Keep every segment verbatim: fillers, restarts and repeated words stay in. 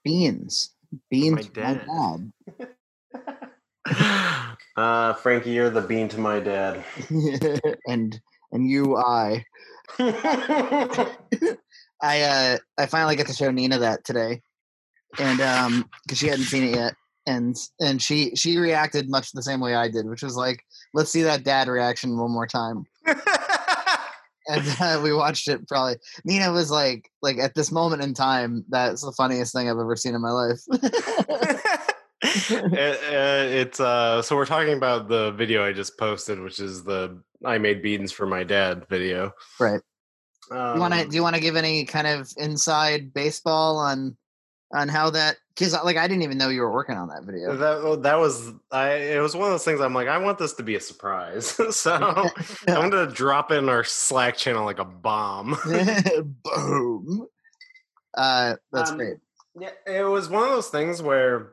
beans. My Beans to my dad. dad. uh, Frankie, you're the bean to my dad. and and you, I. I uh I finally get to show Nina that today, and um because she hadn't seen it yet, and and she she reacted much the same way I did, which was like, let's see that dad reaction one more time. And uh, we watched it. Probably Nina was like, like at this moment in time, that's the funniest thing I've ever seen in my life. it, uh, it's uh so we're talking about the video I just posted, which is the I made beans for my dad video. Right. Um, you want to? Do you want to give any kind of inside baseball on on how that? Because like I didn't even know you were working on that video. That that was I. It was one of those things. I'm like, I want this to be a surprise, so I'm gonna drop it in our Slack channel like a bomb. Boom. Uh, that's um, great. Yeah, it was one of those things where,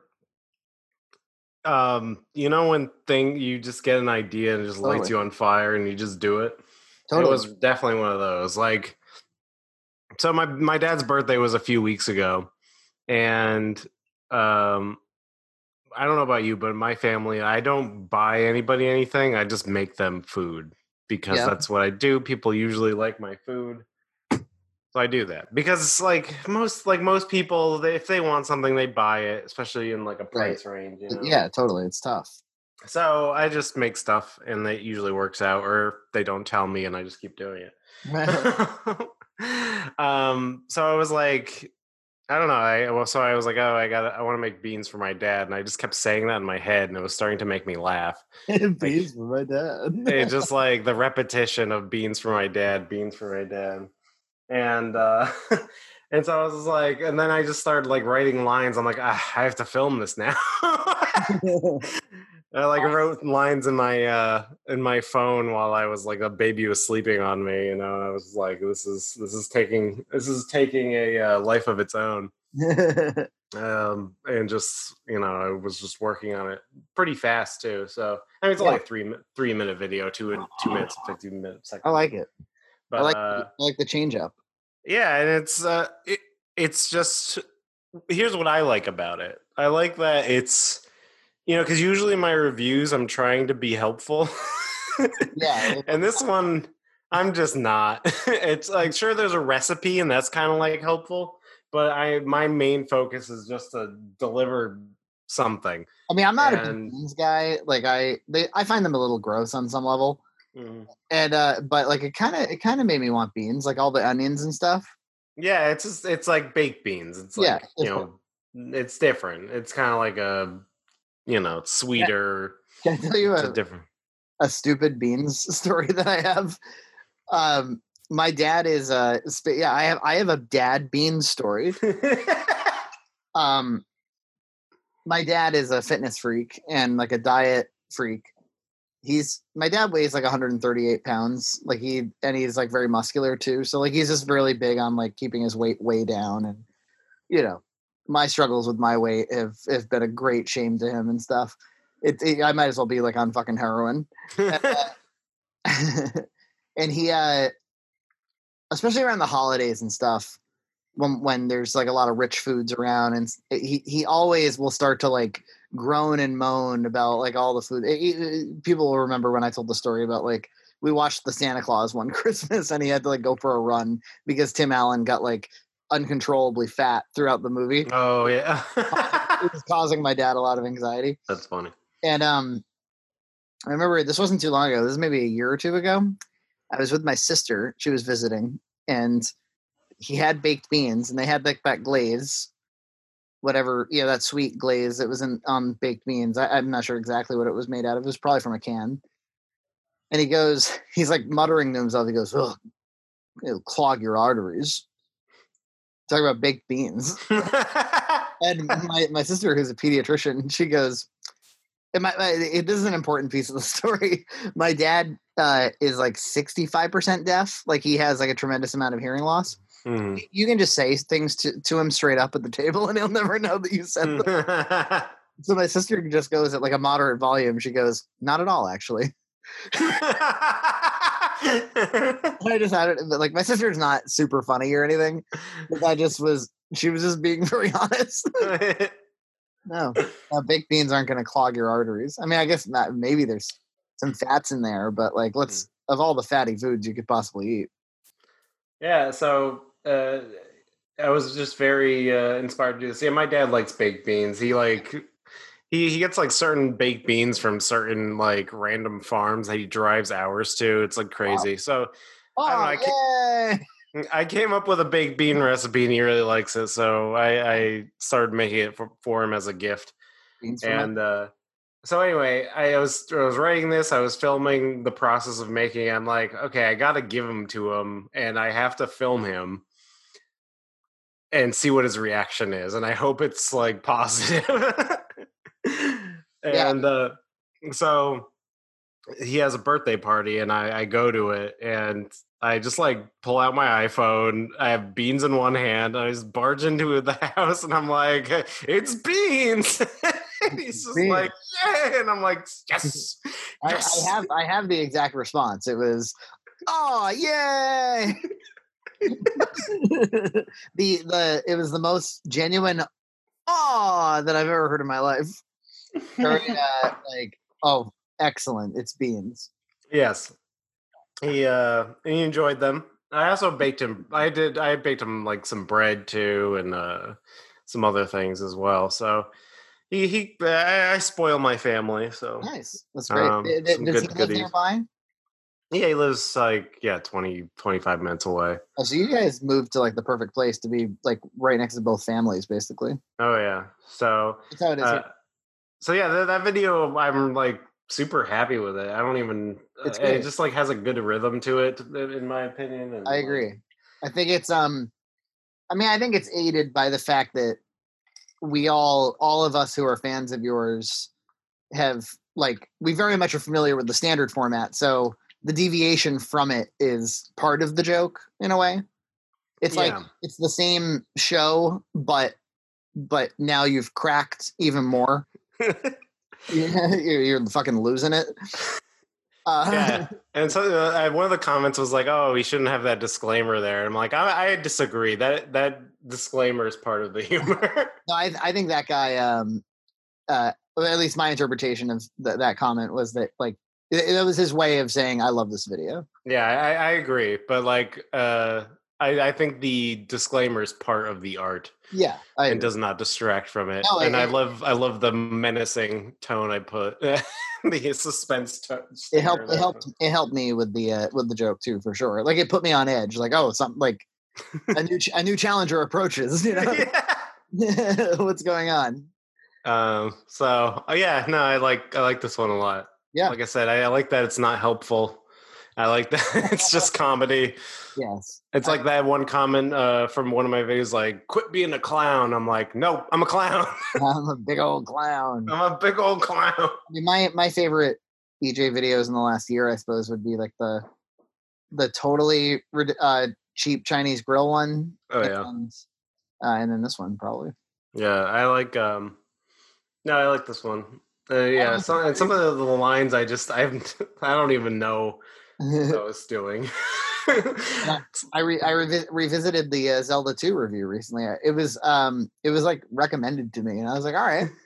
um, you know, when thing you just get an idea and it just Totally. lights you on fire and you just do it. Totally. It was definitely one of those. Like, so my my dad's birthday was a few weeks ago, and um. I don't know about you, but in my family, I don't buy anybody anything. I just make them food because Yeah. that's what I do. People usually like my food. So I do that because like most like most people, they, if they want something, they buy it, especially in like a price right. range. You know? Yeah, totally. It's tough. So I just make stuff and it usually works out, or they don't tell me and I just keep doing it. um, so I was like, I don't know. I well, so I was like, oh, I got, I want to make beans for my dad, and I just kept saying that in my head, and it was starting to make me laugh. Beans like, for my dad. It's just like the repetition of beans for my dad, beans for my dad, and uh, and so I was like, and then I just started like writing lines. I'm like, ah, I have to film this now. I like wrote lines in my uh, in my phone while I was like a baby was sleeping on me. You know, I was like, this is this is taking this is taking a uh, life of its own. um, and just you know, I was just working on it pretty fast too. So I mean, it's yeah. only a three three minute video, two two minutes and fifty minutes. I like it. But I like uh, I like the change up. Yeah, and it's uh, it, it's just here's what I like about it. I like that it's. You know, because usually my reviews, I'm trying to be helpful. Yeah. And this one, I'm just not. It's like, sure, there's a recipe, and that's kind of like helpful. But I, my main focus is just to deliver something. I mean, I'm not and, a big beans guy. Like I, they, I find them a little gross on some level. Mm-hmm. And uh, but like it kind of, it kind of made me want beans, like all the onions and stuff. Yeah, it's just, it's like baked beans. It's like yeah, you know, it's different. It's kind of like a. You know, sweeter. Can I tell you a, different... a stupid beans story that I have? Um, my dad is uh yeah, I have I have a dad beans story. um, my dad is a fitness freak and like a diet freak. He's my dad weighs like one hundred thirty-eight pounds. Like he and he's like very muscular too. So like he's just really big on like keeping his weight way down and you know. My struggles with my weight have, have been a great shame to him and stuff. It, it I might as well be like on fucking heroin. and, uh, and he, uh, especially around the holidays and stuff, when when there's like a lot of rich foods around, and he he always will start to like groan and moan about like all the food. It, it, people will remember when I told the story about like we watched the Santa Claus one Christmas and he had to like go for a run because Tim Allen got like uncontrollably fat throughout the movie. Oh yeah. It was causing my dad a lot of anxiety. That's funny. And um I remember this wasn't too long ago. This is maybe a year or two ago. I was with my sister. She was visiting and he had baked beans and they had like that glaze, whatever, you know, that sweet glaze that was in on baked beans. I, I'm not sure exactly what it was made out of. It was probably from a can. And he goes, he's like muttering to himself. He goes, "Ugh, it'll clog your arteries." Talk about baked beans. And my, my sister, who's a pediatrician, she goes, and my, my, it, this is an important piece of the story. My dad uh, is like sixty-five percent deaf. Like he has like a tremendous amount of hearing loss. Mm. You can just say things to, to him straight up at the table and he'll never know that you said them. So my sister just goes at like a moderate volume. She goes, "Not at all, actually." I just had it, like my sister's not super funny or anything. But I just was She was just being very honest. No, uh, baked beans aren't going to clog your arteries. I mean, I guess not. Maybe there's some fats in there, but like, let's of all the fatty foods you could possibly eat. Yeah, so uh, I was just very uh, inspired to do this. Yeah, my dad likes baked beans. He like he he gets like certain baked beans from certain like random farms that he drives hours to. It's like crazy. Wow. So oh, I don't know. I yay! I came up with a baked bean recipe and he really likes it, so I, I started making it for, for him as a gift. And uh, so anyway, I was I was writing this, I was filming the process of making it. I'm like, okay, I got to give him to him, and I have to film him and see what his reaction is, and I hope it's like positive. and yeah. uh, so he has a birthday party, and I, I go to it, and I just like pull out my iPhone. I have beans in one hand. I just barge into the house, and I'm like, "It's beans!" He's just beans. Like, "Yeah!" And I'm like, "Yes, yes!" I, I have, I have the exact response. It was, "Oh, yay!" the the it was the most genuine "oh" that I've ever heard in my life. Very uh, like, "Oh, excellent! It's beans." Yes. He uh he enjoyed them. I also baked him. I did. I baked him like some bread too, and uh, some other things as well. So he he. I, I spoil my family. So nice. That's great. Um, Does he good, live nearby? Yeah, he lives like yeah, twenty, twenty-five minutes away. Oh, so you guys moved to like the perfect place to be like right next to both families, basically. Oh yeah. So that's how it is. Uh, so yeah, that, that video, I'm like super happy with it. I don't even. It's uh, it just like has a good rhythm to it, in my opinion. And I agree. Like, I think it's um, I mean, I think it's aided by the fact that we all, all of us who are fans of yours, have like we very much are familiar with the standard format. So the deviation from it is part of the joke in a way. It's yeah. like it's the same show, but but now you've cracked even more. you're, you're fucking losing it. Uh, yeah, and so uh, one of the comments was like, "Oh, we shouldn't have that disclaimer there." I'm like, I, I disagree. That that disclaimer is part of the humor. No, I I think that guy. Um, uh, at least my interpretation of th- that comment was that like it, it was his way of saying, "I love this video." Yeah, I, I agree, but like, uh, I I think the disclaimer is part of the art. Yeah, I and agree. Does not distract from it. No, and it, I love I love the menacing tone I put. The suspense tone. It helped. It helped. It helped me with the uh, with the joke too, for sure. Like it put me on edge. Like, oh, something like a new a new challenger approaches. You know, yeah. What's going on? Um. So, oh yeah, no, I like I like this one a lot. Yeah. Like I said, I, I like that it's not helpful. I like that it's just comedy. Yes. It's like that one comment uh, from one of my videos, like, "Quit being a clown." I'm like, "Nope, I'm a clown." I'm a big old clown. I'm a big old clown. I mean, my my favorite E J videos in the last year, I suppose, would be like the the totally uh, cheap Chinese grill one. Oh yeah. And, uh, and then this one probably. Yeah, I like. um No, I like this one. Uh, yeah, some some of the, the lines I just I haven't I don't even know what I was doing. I re, I revi- revisited the uh, Zelda two review recently. It was um it was like recommended to me, and I was like, all right.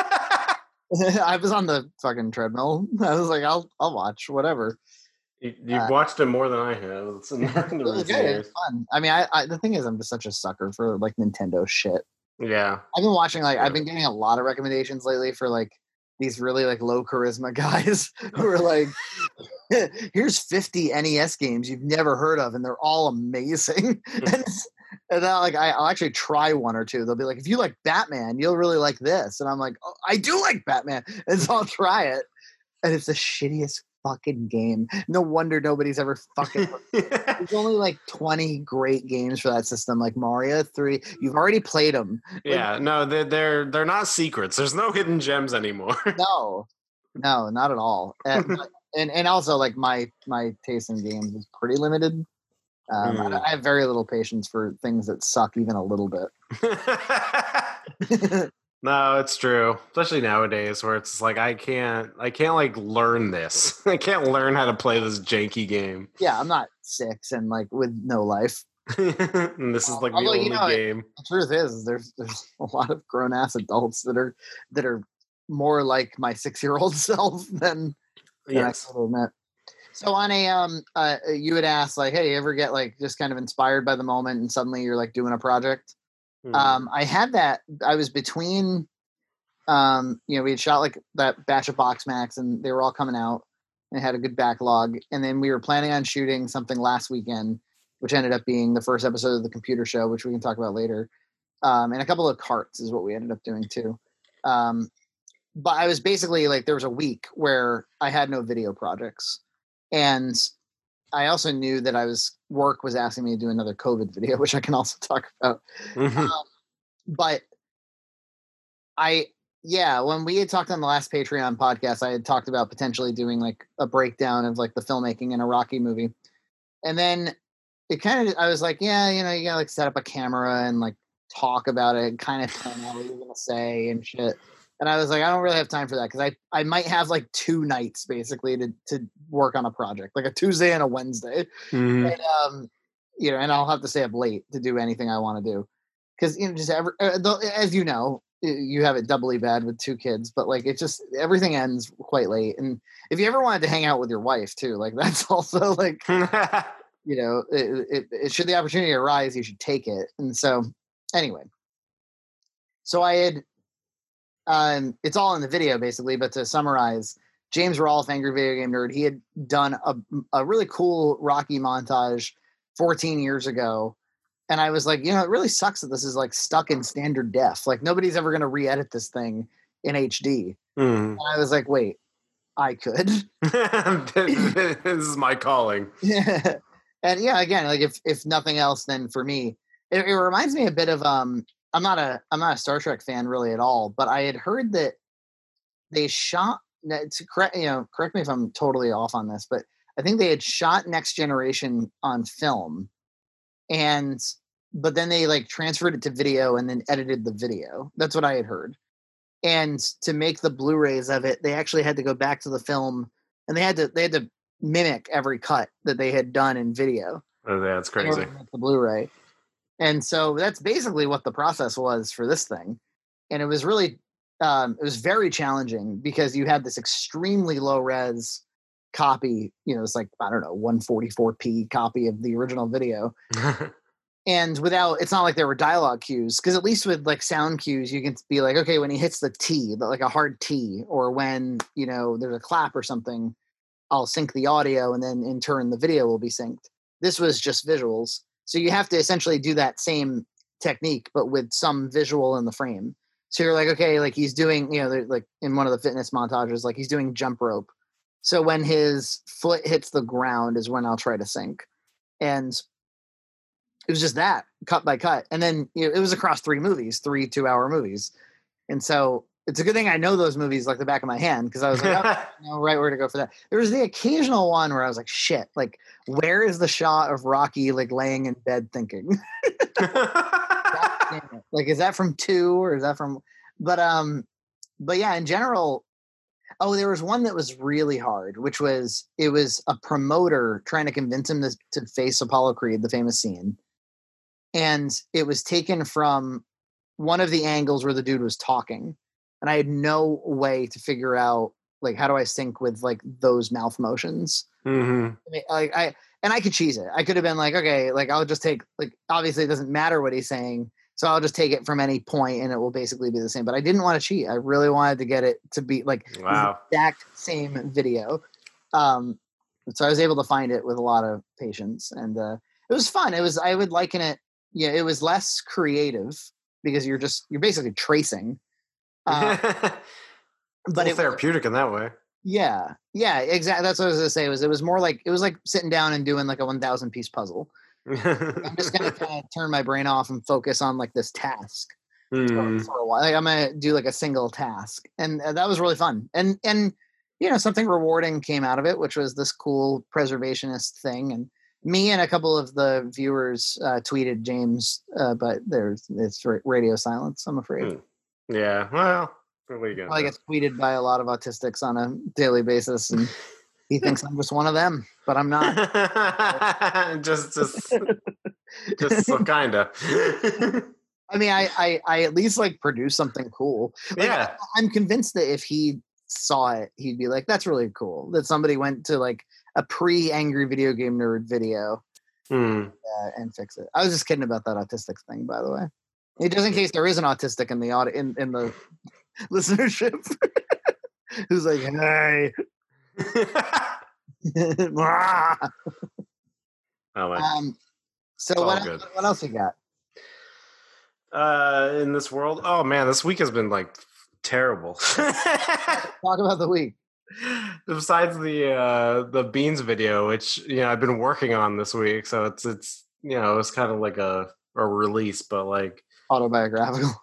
I was on the fucking treadmill. I was like, I'll I'll watch whatever. You, you've uh, watched it more than I have. It's in, in it was good. It was fun. I mean, I, I the thing is, I'm just such a sucker for like Nintendo shit. Yeah, I've been watching like yeah. I've been getting a lot of recommendations lately for like these really like low charisma guys who are like, here's fifty N E S games you've never heard of, and they're all amazing. and, and then like I, I'll actually try one or two. They'll be like, if you like Batman, you'll really like this, and I'm like, oh, I do like Batman, and so I'll try it, and it's the shittiest fucking game. No wonder nobody's ever fucking. There's only like twenty great games for that system, like Mario three. You've already played them. Yeah, like, no, they're they're they're not secrets. There's no hidden gems anymore. no, no, not at all. And, and and also like my my taste in games is pretty limited. Um, mm. I, I have very little patience for things that suck even a little bit. No, it's true. Especially nowadays where it's like I can't I can't like learn this. I can't learn how to play this janky game. Yeah, I'm not six and like with no life. And this is like Although, the you only know, game. the truth is, there's there's a lot of grown ass adults that are that are more like my six year old self than, than Yes. I could admit. So on a um, uh, you would ask like, hey, you ever get like just kind of inspired by the moment and suddenly you're like doing a project? Hmm. Um, I had that. I was between, um, you know, we had shot like that batch of Box Max and they were all coming out and had a good backlog. And then we were planning on shooting something last weekend, which ended up being the first episode of the computer show, which we can talk about later. Um, and a couple of carts is what we ended up doing too. Um, but I was basically like, there was a week where I had no video projects. And I also knew that I was work was asking me to do another COVID video, which I can also talk about. Um, but I, yeah, when we had talked on the last Patreon podcast, I had talked about potentially doing like a breakdown of like the filmmaking in a Rocky movie. And then it kind of, I was like, yeah, you know, you gotta like set up a camera and like talk about it and kind of plan out what you're going to say and shit. And I was like, I don't really have time for that because I, I might have like two nights basically to, to work on a project, like a Tuesday and a Wednesday. Mm-hmm. And, um, you know, and I'll have to stay up late to do anything I want to do. Because, you know, just every, uh, as you know, you have it doubly bad with two kids, but like it just, everything ends quite late. And if you ever wanted to hang out with your wife too, like that's also like, you know, it, it, it should the opportunity arise, you should take it. And so anyway, so I had, um, it's all in the video basically, but to summarize, James Rolfe, Angry Video Game Nerd, he had done a, a really cool Rocky montage fourteen years ago. And I was like, you know, it really sucks that this is like stuck in standard def. Like nobody's ever going to re-edit this thing in H D. Mm. And I was like, wait, I could. This is my calling. Yeah. And yeah, again, like if, if nothing else, then for me, it, it reminds me a bit of, um, I'm not a, I'm not a Star Trek fan really at all, but I had heard that they shot, to correct, you know, correct me if I'm totally off on this, but I think they had shot Next Generation on film and, but then they like transferred it to video and then edited the video. That's what I had heard. And to make the Blu-rays of it, they actually had to go back to the film and they had to, they had to mimic every cut that they had done in video. Oh, that's crazy. The Blu-ray. And so that's basically what the process was for this thing. And it was really, um, it was very challenging because you had this extremely low res copy, you know, it's like, I don't know, one forty-four p copy of the original video. And without, it's not like there were dialogue cues, because at least with like sound cues, you can be like, okay, when he hits the T, like a hard T, or when, you know, there's a clap or something, I'll sync the audio and then in turn the video will be synced. This was just visuals. So you have to essentially do that same technique, but with some visual in the frame. So you're like, okay, like he's doing, you know, like in one of the fitness montages, like he's doing jump rope. So when his foot hits the ground is when I'll try to sync. And it was just that cut by cut. And then you know, it was across three movies, three two hour movies. And so it's a good thing I know those movies like the back of my hand because I was like, oh, I know right where to go for that. There was the occasional one where I was like, shit, like, where is the shot of Rocky like laying in bed thinking? Like, is that from two or is that from? But um, but yeah, in general, oh, there was one that was really hard, which was it was a promoter trying to convince him to, to face Apollo Creed, the famous scene, and it was taken from one of the angles where the dude was talking. And I had no way to figure out like how do I sync with like those mouth motions. Mm-hmm. I mean, like I and I could cheese it. I could have been like, okay, like I'll just take like obviously it doesn't matter what he's saying, so I'll just take it from any point and it will basically be the same. But I didn't want to cheat. I really wanted to get it to be like wow. the exact same video. Um, so I was able to find it with a lot of patience, and uh, it was fun. It was I would liken it. Yeah, it was less creative because you're just you're basically tracing. Uh, but it's therapeutic in that way. Yeah, yeah, exactly. That's what I was gonna say. Was it was more like it was like sitting down and doing like a one thousand piece puzzle. I'm just gonna kind of turn my brain off and focus on like this task mm. for, for a while. Like, I'm gonna do like a single task, and uh, that was really fun. And and you know something rewarding came out of it, which was this cool preservationist thing. And me and a couple of the viewers uh, tweeted James, uh, but there's it's radio silence. I'm afraid. Mm. Yeah, well, really good. I get tweeted by a lot of autistics on a daily basis, and he thinks I'm just one of them, but I'm not. just, just Just so kind of. I mean, I, I I at least like produce something cool. Like Yeah. I, I'm convinced that if he saw it, he'd be like, "That's really cool." That somebody went to like a pre-Angry Video Game Nerd video Hmm. uh, and fix it. I was just kidding about that autistic thing, by the way. It, just in case there is an autistic in the audi- in in the listenership who's like, "Hey." Oh my. um. So It's all what good. what else you got? Uh, in this world, oh man, this week has been like terrible. Talk about the week. Besides the uh the beans video, which you know I've been working on this week, so it's it's you know it's kind of like a a release, but like Autobiographical.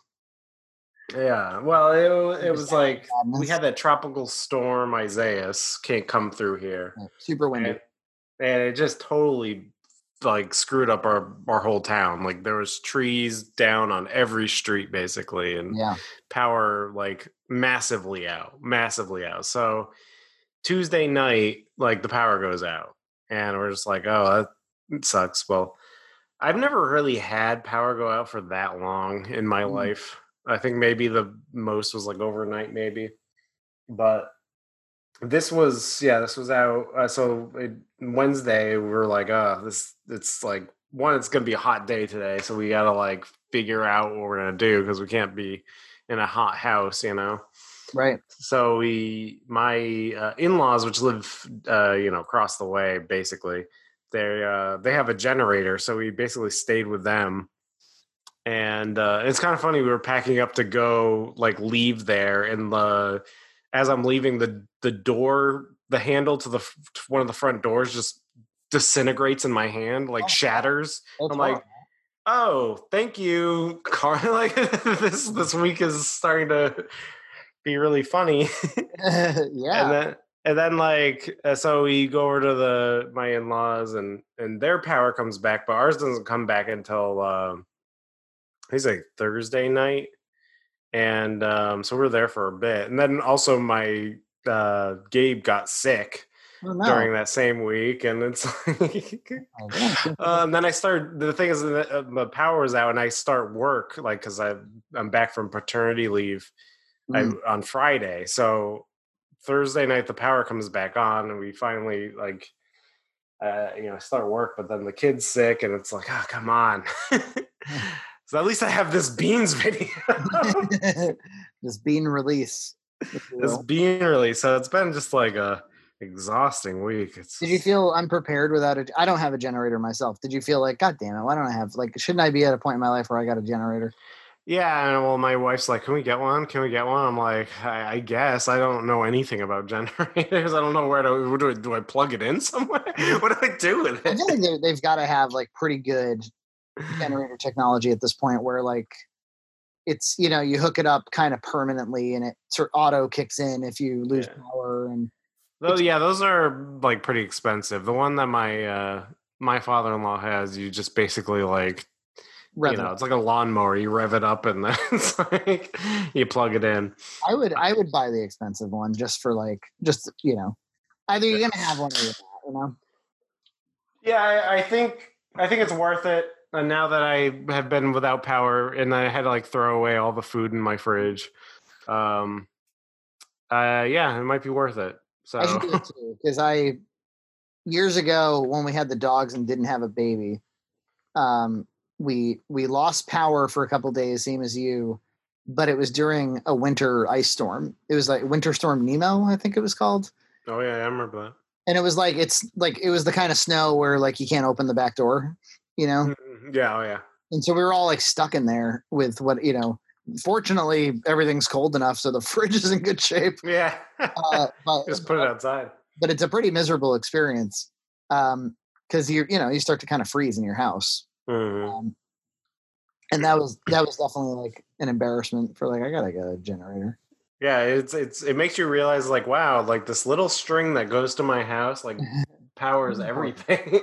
yeah, well it it was like Madness. we had that tropical storm Isaias can't come through here, Yeah, super windy, and, and it just totally like screwed up our our whole town. Like there was trees down on every street basically, and yeah. power like massively out, massively out. So Tuesday night, like the power goes out, and we're just like, oh, that sucks. Well, I've never really had power go out for that long in my Mm. life. I think maybe the most was like overnight, maybe. But this was, yeah, this was out. Uh, so it, Wednesday, we were like, oh, this, it's like, one, it's going to be a hot day today. So we got to like figure out what we're going to do because we can't be in a hot house, you know? Right. So we, my uh, in-laws, which live, uh, you know, across the way, basically, they uh, they have a generator. So we basically stayed with them, and uh, it's kind of funny. We were packing up to go, like, leave there, and the as I'm leaving, the the door, the handle to the to one of the front doors, just disintegrates in my hand, like Oh, shatters. That's I'm like, horrible. oh, thank you, Car. Like this this week is starting to be really funny. And yeah. then and then like uh, so we go over to the my in-laws and and their power comes back, but ours doesn't come back until um he's like Thursday night. And um so we're there for a bit. And then also my uh Gabe got sick Oh, no. during that same week, and it's like Oh, yeah. uh, and then I start the thing is that uh, the power is out and I start work like because I I'm back from paternity leave I, Mm. on Friday. So Thursday night the power comes back on and we finally like uh, you know start work, but then the kid's sick and it's like, oh come on. So at least I have this beans video. Just being released. This bean release. So it's been just like a exhausting week. It's Did you feel unprepared without it? I don't have a generator myself. Did you feel like, God damn it, why don't I have, like, shouldn't I be at a point in my life where I got a generator? Yeah, and well, my wife's like, "Can we get one? Can we get one?" I'm like, "I, I guess I don't know anything about generators. I don't know where to do. I, do I plug it in somewhere? What do I do with I it?" feel like they- they've got to have, like, pretty good generator technology at this point where, like, it's, you know, you hook it up kind of permanently and it sort of auto kicks in if you lose Yeah. power. And Though, yeah, those are like pretty expensive. The one that my uh, my father-in-law has, you just basically like, rev you it know, up. it's like a lawnmower. You rev it up and then it's like you plug it in. I would I would buy the expensive one just for, like, just, you know, either you're gonna have one or you're not, you know. Yeah, I, I think I think it's worth it. And now that I have been without power and I had to like throw away all the food in my fridge, um, uh, yeah, it might be worth it. I should So do it too because I years ago when we had the dogs and didn't have a baby, um, we we lost power for a couple days, same as you, but it was during a winter ice storm. It was like Winter Storm Nemo, I think it was called. oh yeah, I remember that. And it was like it's like it was the kind of snow where like you can't open the back door, you know. Mhm. Yeah, oh yeah. And so we were all like stuck in there with what you know. Fortunately, everything's cold enough, so the fridge is in good shape. Yeah. Uh, but Just put it outside. but it's a pretty miserable experience um, because you you know you start to kind of freeze in your house. Mhm. Um, and that was that was definitely like an embarrassment for like I gotta get a generator. Yeah, it's it's it makes you realize like wow, like this little string that goes to my house like powers everything.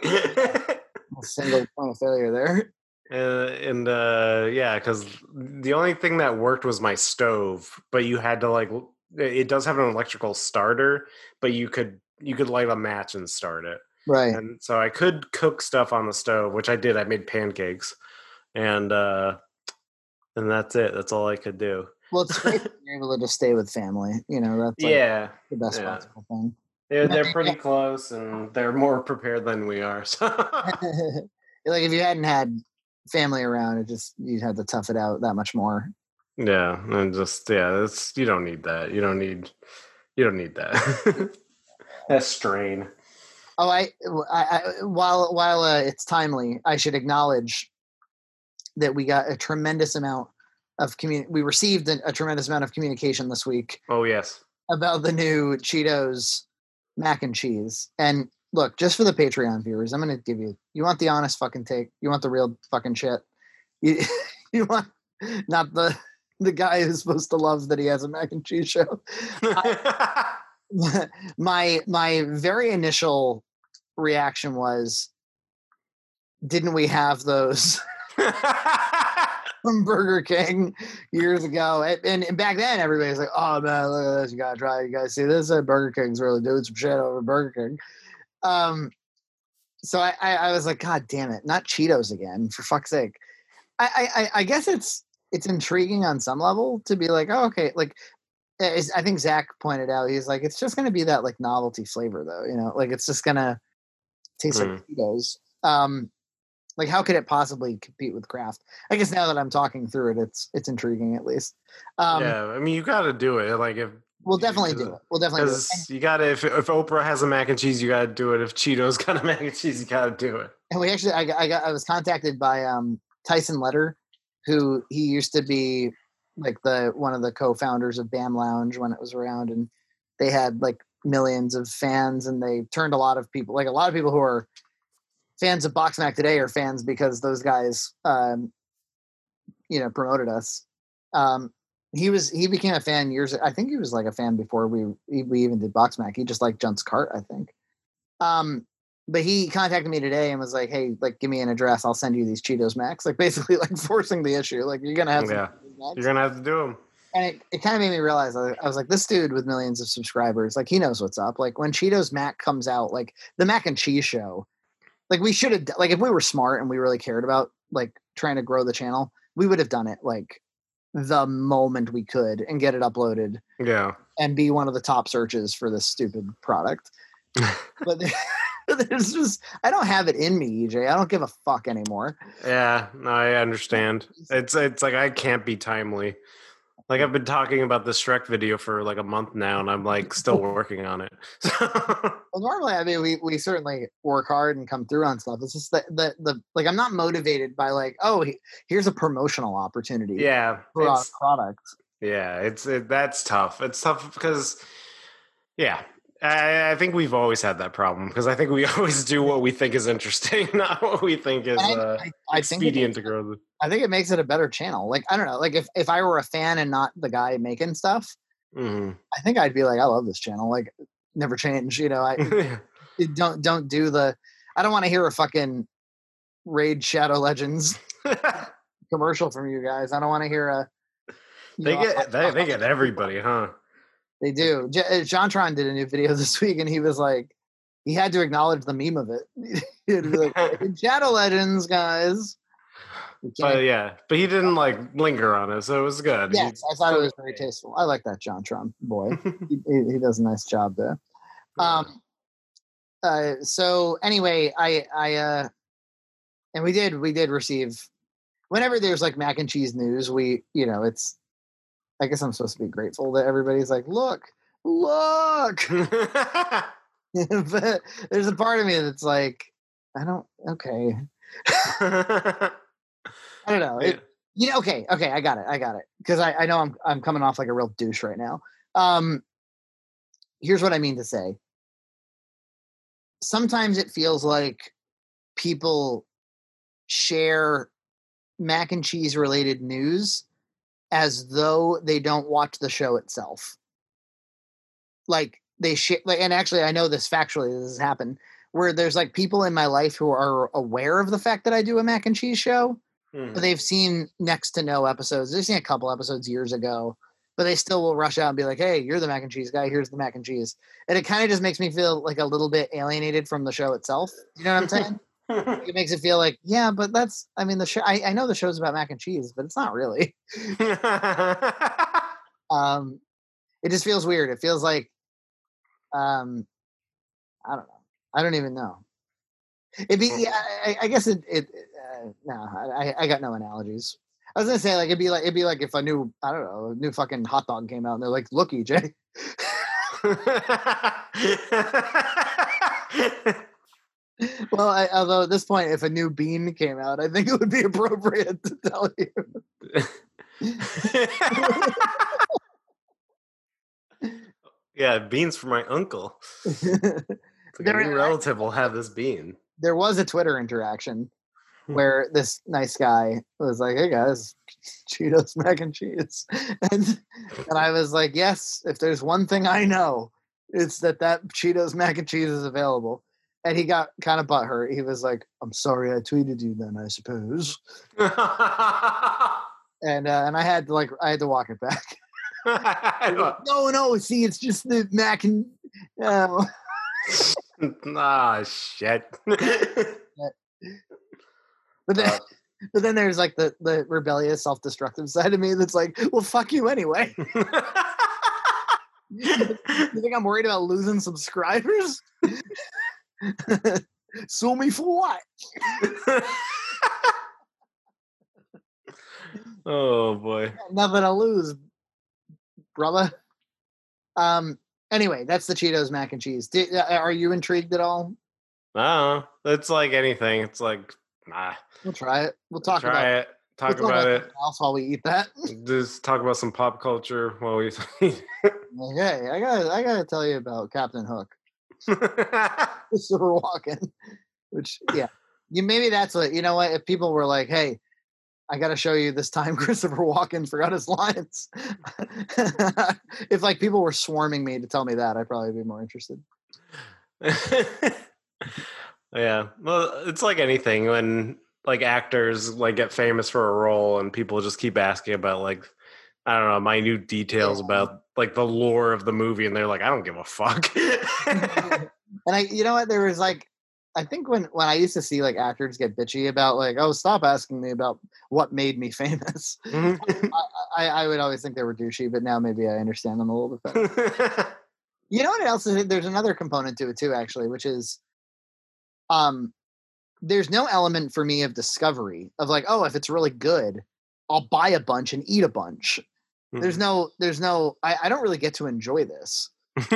A single point of failure there. Uh, and uh, yeah, because the only thing that worked was my stove, but you had to like l- it does have an electrical starter, but you could you could light a match and start it. Right. And so I could cook stuff on the stove, which I did. I made pancakes, and uh, and that's it. That's all I could do. Well, it's great that you're able to just stay with family. You know, that's like Yeah, the best yeah. possible thing. They're No, they're pretty close, and they're more prepared than we are. So, like if you hadn't had family around, it just you'd have to tough it out that much more. yeah, and just yeah, it's you don't need that. You don't need you don't need that. That strain. Oh, I, I, I while while uh, it's timely, I should acknowledge that we got a tremendous amount of commun. We received a, a tremendous amount of communication this week. Oh yes, about the new Cheetos mac and cheese. And look, just for the Patreon viewers, I'm going to give you. You want the honest fucking take? You want the real fucking shit? You you want not the the guy who's supposed to love that he has a mac and cheese show. I, my my very initial reaction was, didn't we have those from Burger King years ago? And, and back then everybody's like, oh man, look at this, you gotta try it, you guys see this, uh, Burger King's really doing some shit over Burger King. Um so I, I I was like, god damn it, not Cheetos again, for fuck's sake. I I I guess it's it's intriguing on some level to be like, oh okay, like I think Zach pointed out, he's like, it's just going to be that like novelty flavor though, you know, like it's just going to taste mm. like Cheetos. Um, like how could it possibly compete with Kraft? I guess now that I'm talking through it, it's it's intriguing at least. Um, yeah, I mean, you got to do it. Like if we'll definitely do it. We'll definitely do it. You got to if if Oprah has a mac and cheese, you got to do it. If Cheetos got a mac and cheese, you got to do it. And we actually, I, I got, I was contacted by um, Tyson Letter, who he used to be like the one of the co-founders of Bam Lounge when it was around, and they had like millions of fans, and they turned a lot of people, like a lot of people who are fans of Box Mac today are fans because those guys, um, you know, promoted us. Um, he was he became a fan years. I think he was like a fan before we we even did Box Mac. He just liked Junt's Cart, I think. Um, but he contacted me today and was like, "Hey, like, give me an address. I'll send you these Cheetos Max." Like, basically, like forcing the issue. Like, you're gonna have, yeah, you're gonna have to do them. And it, it kind of made me realize, I, I was like, this dude with millions of subscribers, like, he knows what's up. Like, when Cheetos Mac comes out, like the Mac and Cheese Show, like we should have, like, if we were smart and we really cared about like trying to grow the channel, we would have done it like the moment we could and get it uploaded. Yeah, and be one of the top searches for this stupid product. But there's just, I don't have it in me, E J. I don't give a fuck anymore. Yeah, no, I understand. It's it's like I can't be timely. Like I've been talking about the Shrek video for like a month now, and I'm like still working on it. Well, normally, I mean, we we certainly work hard and come through on stuff. It's just that the the like I'm not motivated by like, oh, he, here's a promotional opportunity. Yeah, for our product. Yeah, it's it, that's tough. It's tough because, yeah. I, I think we've always had that problem because I think we always do what we think is interesting, not what we think is uh, I, I, I expedient think to grow. The... I think it makes it a better channel. Like, I don't know, like if, if I were a fan and not the guy making stuff, mm-hmm. I think I'd be like, I love this channel. Like, never change. You know, I it don't don't do the. I don't want to hear a fucking Raid Shadow Legends commercial from you guys. I don't want to hear a. They know, get they, they get everybody, huh? They do. J- Jontron did a new video this week, and he was like, he had to acknowledge the meme of it. He'd be like, Shadow Legends, guys. But yeah, but he didn't like linger on it, so it was good. Yes, he, I thought it was very tasteful. I like that Jontron boy. he, he, he does a nice job there. Um. Uh. So anyway, I I uh, and we did we did receive. Whenever there's like mac and cheese news, we you know it's. I guess I'm supposed to be grateful that everybody's like, look, look. But there's a part of me that's like, I don't, okay. I don't know. It, you know, okay, okay, I got it, I got it. Because I, I know I'm I'm coming off like a real douche right now. Um, here's what I mean to say. Sometimes it feels like people share mac and cheese related news as though they don't watch the show itself. Like they share, like, and actually I know this factually, this has happened, where there's like people in my life who are aware of the fact that I do a mac and cheese show, mm. but they've seen next to no episodes. They've seen a couple episodes years ago, but they still will rush out and be like, "Hey, you're the mac and cheese guy. Here's the mac and cheese," and it kind of just makes me feel like a little bit alienated from the show itself. You know what I'm saying? It makes it feel like, yeah, but that's. I mean, the show. I, I know the show's about mac and cheese, but it's not really. um, it just feels weird. It feels like, um, I don't know. I don't even know. It'd be, yeah, I, I guess it. it uh, no, I, I got no analogies. I was gonna say like it'd be like it'd be like if a new I don't know a new fucking hot dog came out and they're like, look, E J. Well, I, although at this point, if a new bean came out, I think it would be appropriate to tell you. Yeah, beans for my uncle. Like a new relative will have this bean. There was a Twitter interaction where this nice guy was like, "Hey guys, Cheetos mac and cheese," and and I was like, "Yes, if there's one thing I know, it's that that Cheetos mac and cheese is available." And he got kind of butthurt. He was like, "I'm sorry, I tweeted you then, I suppose." and uh, and I had to like I had to walk it back. Like, no, no, see, it's just the mac and. Uh, Ah, shit. But then, uh, but then there's like the, the rebellious, self-destructive side of me that's like, well, fuck you anyway. You think I'm worried about losing subscribers? Sue me for what? Oh boy. Nothing to lose, brother. Um. Anyway, that's the Cheetos mac and cheese. Do, are you intrigued at all? No, it's like anything. It's like, nah. We'll try it. We'll talk try about it. Talk we'll about, talk about it else while we eat that. Just talk about some pop culture while we. Okay, I gotta, I gotta tell you about Captain Hook. Christopher Walken, which yeah, you maybe that's what you know. What if people were like, "Hey, I got to show you this time Christopher Walken forgot his lines." If like people were swarming me to tell me that, I'd probably be more interested. Yeah, well, it's like anything when like actors like get famous for a role and people just keep asking about like I don't know minute details yeah. about like the lore of the movie, and they're like, I don't give a fuck. And I, you know what, there was like. I think when, when I used to see like actors get bitchy about like, oh, stop asking me about what made me famous. Mm-hmm. I, I, I would always think they were douchey, but now maybe I understand them a little bit better. You know what else is? There's another component to it too, actually, which is, um, there's no element for me of discovery of like, oh, if it's really good, I'll buy a bunch and eat a bunch. Mm-hmm. There's no, there's no, I, I don't really get to enjoy this.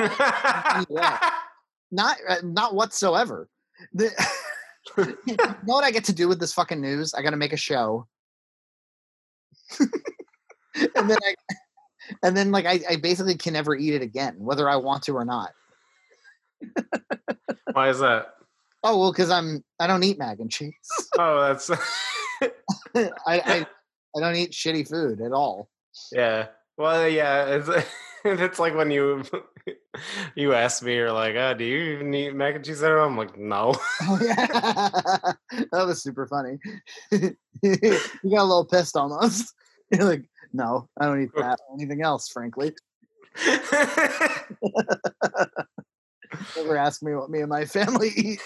Not, not whatsoever. The, you know what I get to do with this fucking news? I got to make a show, and then I, and then like I, I basically can never eat it again, whether I want to or not. Why is that? Oh well, because I'm I don't eat mac and cheese. Oh, that's. I, I I don't eat shitty food at all. Yeah. Well, yeah. It's it's like when you. You asked me, you're like, oh, do you even eat mac and cheese? I'm like, no. Oh, yeah. That was super funny. You got a little pissed almost. You're like, no, I don't eat that or anything else, frankly. Never ask me what me and my family eat.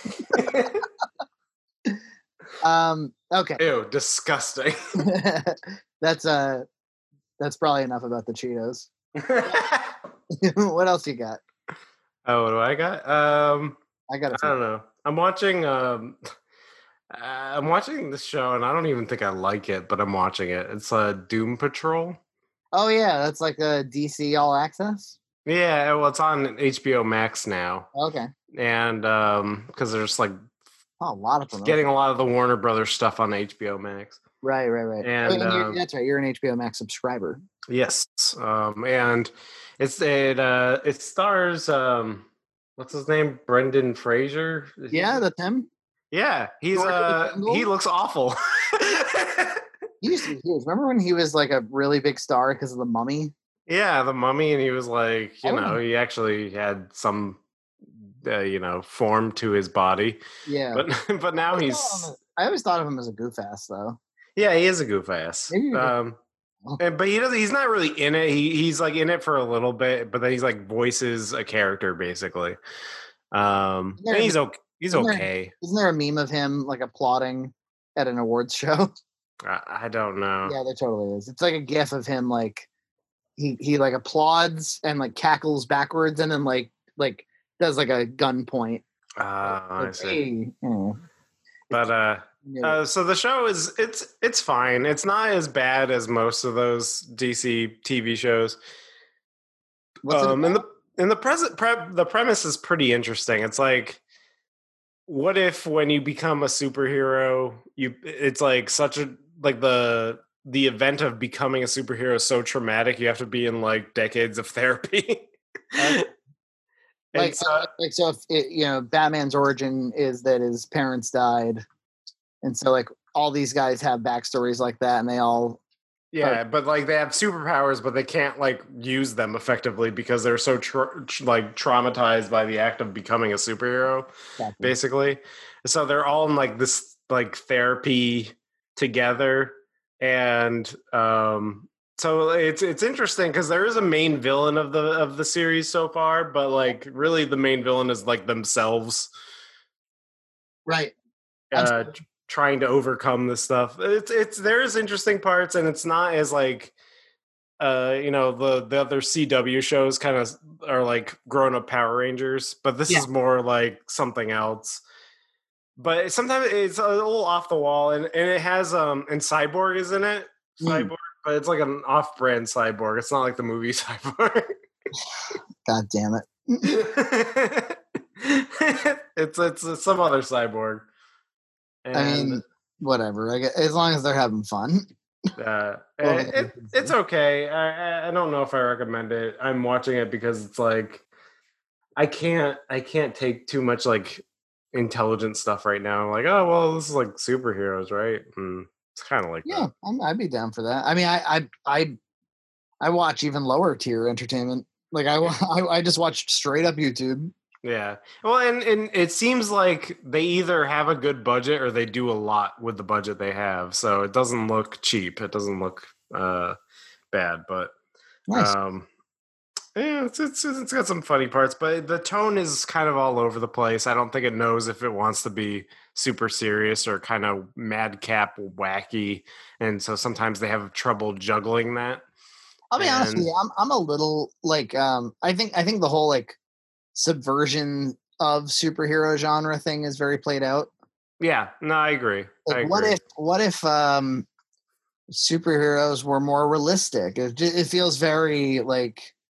um. Okay. Ew, disgusting. That's uh, that's probably enough about the Cheetos. What else you got? Oh, what do I got? Um, I got. I don't know. I'm watching. Um, I'm watching this show, and I don't even think I like it, but I'm watching it. It's uh, Doom Patrol. Oh yeah, that's like a D C All Access. Yeah, well, it's on H B O Max now. Okay. And um, because there's like oh, a lot of them getting a lot of the Warner Brothers stuff on H B O Max. Right, right, right. And, and um, that's right. You're an H B O Max subscriber. Yes, um, and it's it uh, it stars um, what's his name, Brendan Fraser. Yeah, that's him. Yeah, he's uh, he looks awful. He used to be huge. Remember when he was like a really big star because of The Mummy? Yeah, The Mummy, and he was like, you know, he actually had some, uh, you know, form to his body. Yeah, but but now I he's. As, I always thought of him as a goof ass, though. Yeah, he is a goof ass. Um, And, but he doesn't. He's not really in it. He he's like in it for a little bit, but then he's like voices a character basically. Um, and he's okay. He's isn't okay. There, isn't there a meme of him like applauding at an awards show? I, I don't know. Yeah, there totally is. It's like a gif of him like he he like applauds and like cackles backwards and then like like does like a gun point. Ah, uh, like, I see. Hey, you but uh, uh, so the show is it's it's fine. It's not as bad as most of those D C T V shows. What's um, it and the and the present pre- the premise is pretty interesting. It's like, what if when you become a superhero, you it's like such a like the the event of becoming a superhero is so traumatic you have to be in like decades of therapy. like so, uh, like so if it, you know Batman's origin is that his parents died, and so like all these guys have backstories like that, and they all yeah, are, but like they have superpowers, but they can't like use them effectively because they're so tra- like traumatized by the act of becoming a superhero, exactly. basically. So they're all in like this like therapy together, and um, so it's it's interesting because there is a main villain of the of the series so far, but like really the main villain is like themselves, right? Uh, trying to overcome this stuff. It's it's there's interesting parts, and it's not as like uh you know the the other C W shows kind of are like grown up Power Rangers, but this yeah. is more like something else. But sometimes it's a little off the wall, and, and it has um and Cyborg is in it. Cyborg, mm. but it's like an off-brand Cyborg. It's not like the movie Cyborg. God damn it! it's, it's it's some other Cyborg. And, I mean, whatever. I guess, as long as they're having fun. Uh, it, it's okay. I I don't know if I recommend it. I'm watching it because it's like I can't I can't take too much like intelligent stuff right now. Like, oh well, this is like superheroes, right? And it's kind of like yeah, I'm, I'd be down for that. I mean, I I I, I watch even lower tier entertainment. Like I, I I just watch straight up YouTube. Yeah. Well, and, and it seems like they either have a good budget or they do a lot with the budget they have. So it doesn't look cheap. It doesn't look uh, bad, but nice. um, yeah, it's, it's it's got some funny parts, but the tone is kind of all over the place. I don't think it knows if it wants to be super serious or kind of madcap wacky, and so sometimes they have trouble juggling that. I'll be and, honest with you, I'm I'm a little like um I think I think the whole like subversion of superhero genre thing is very played out. Yeah, no, I agree. Like, I agree. What if what if um, superheroes were more realistic? It, it feels very like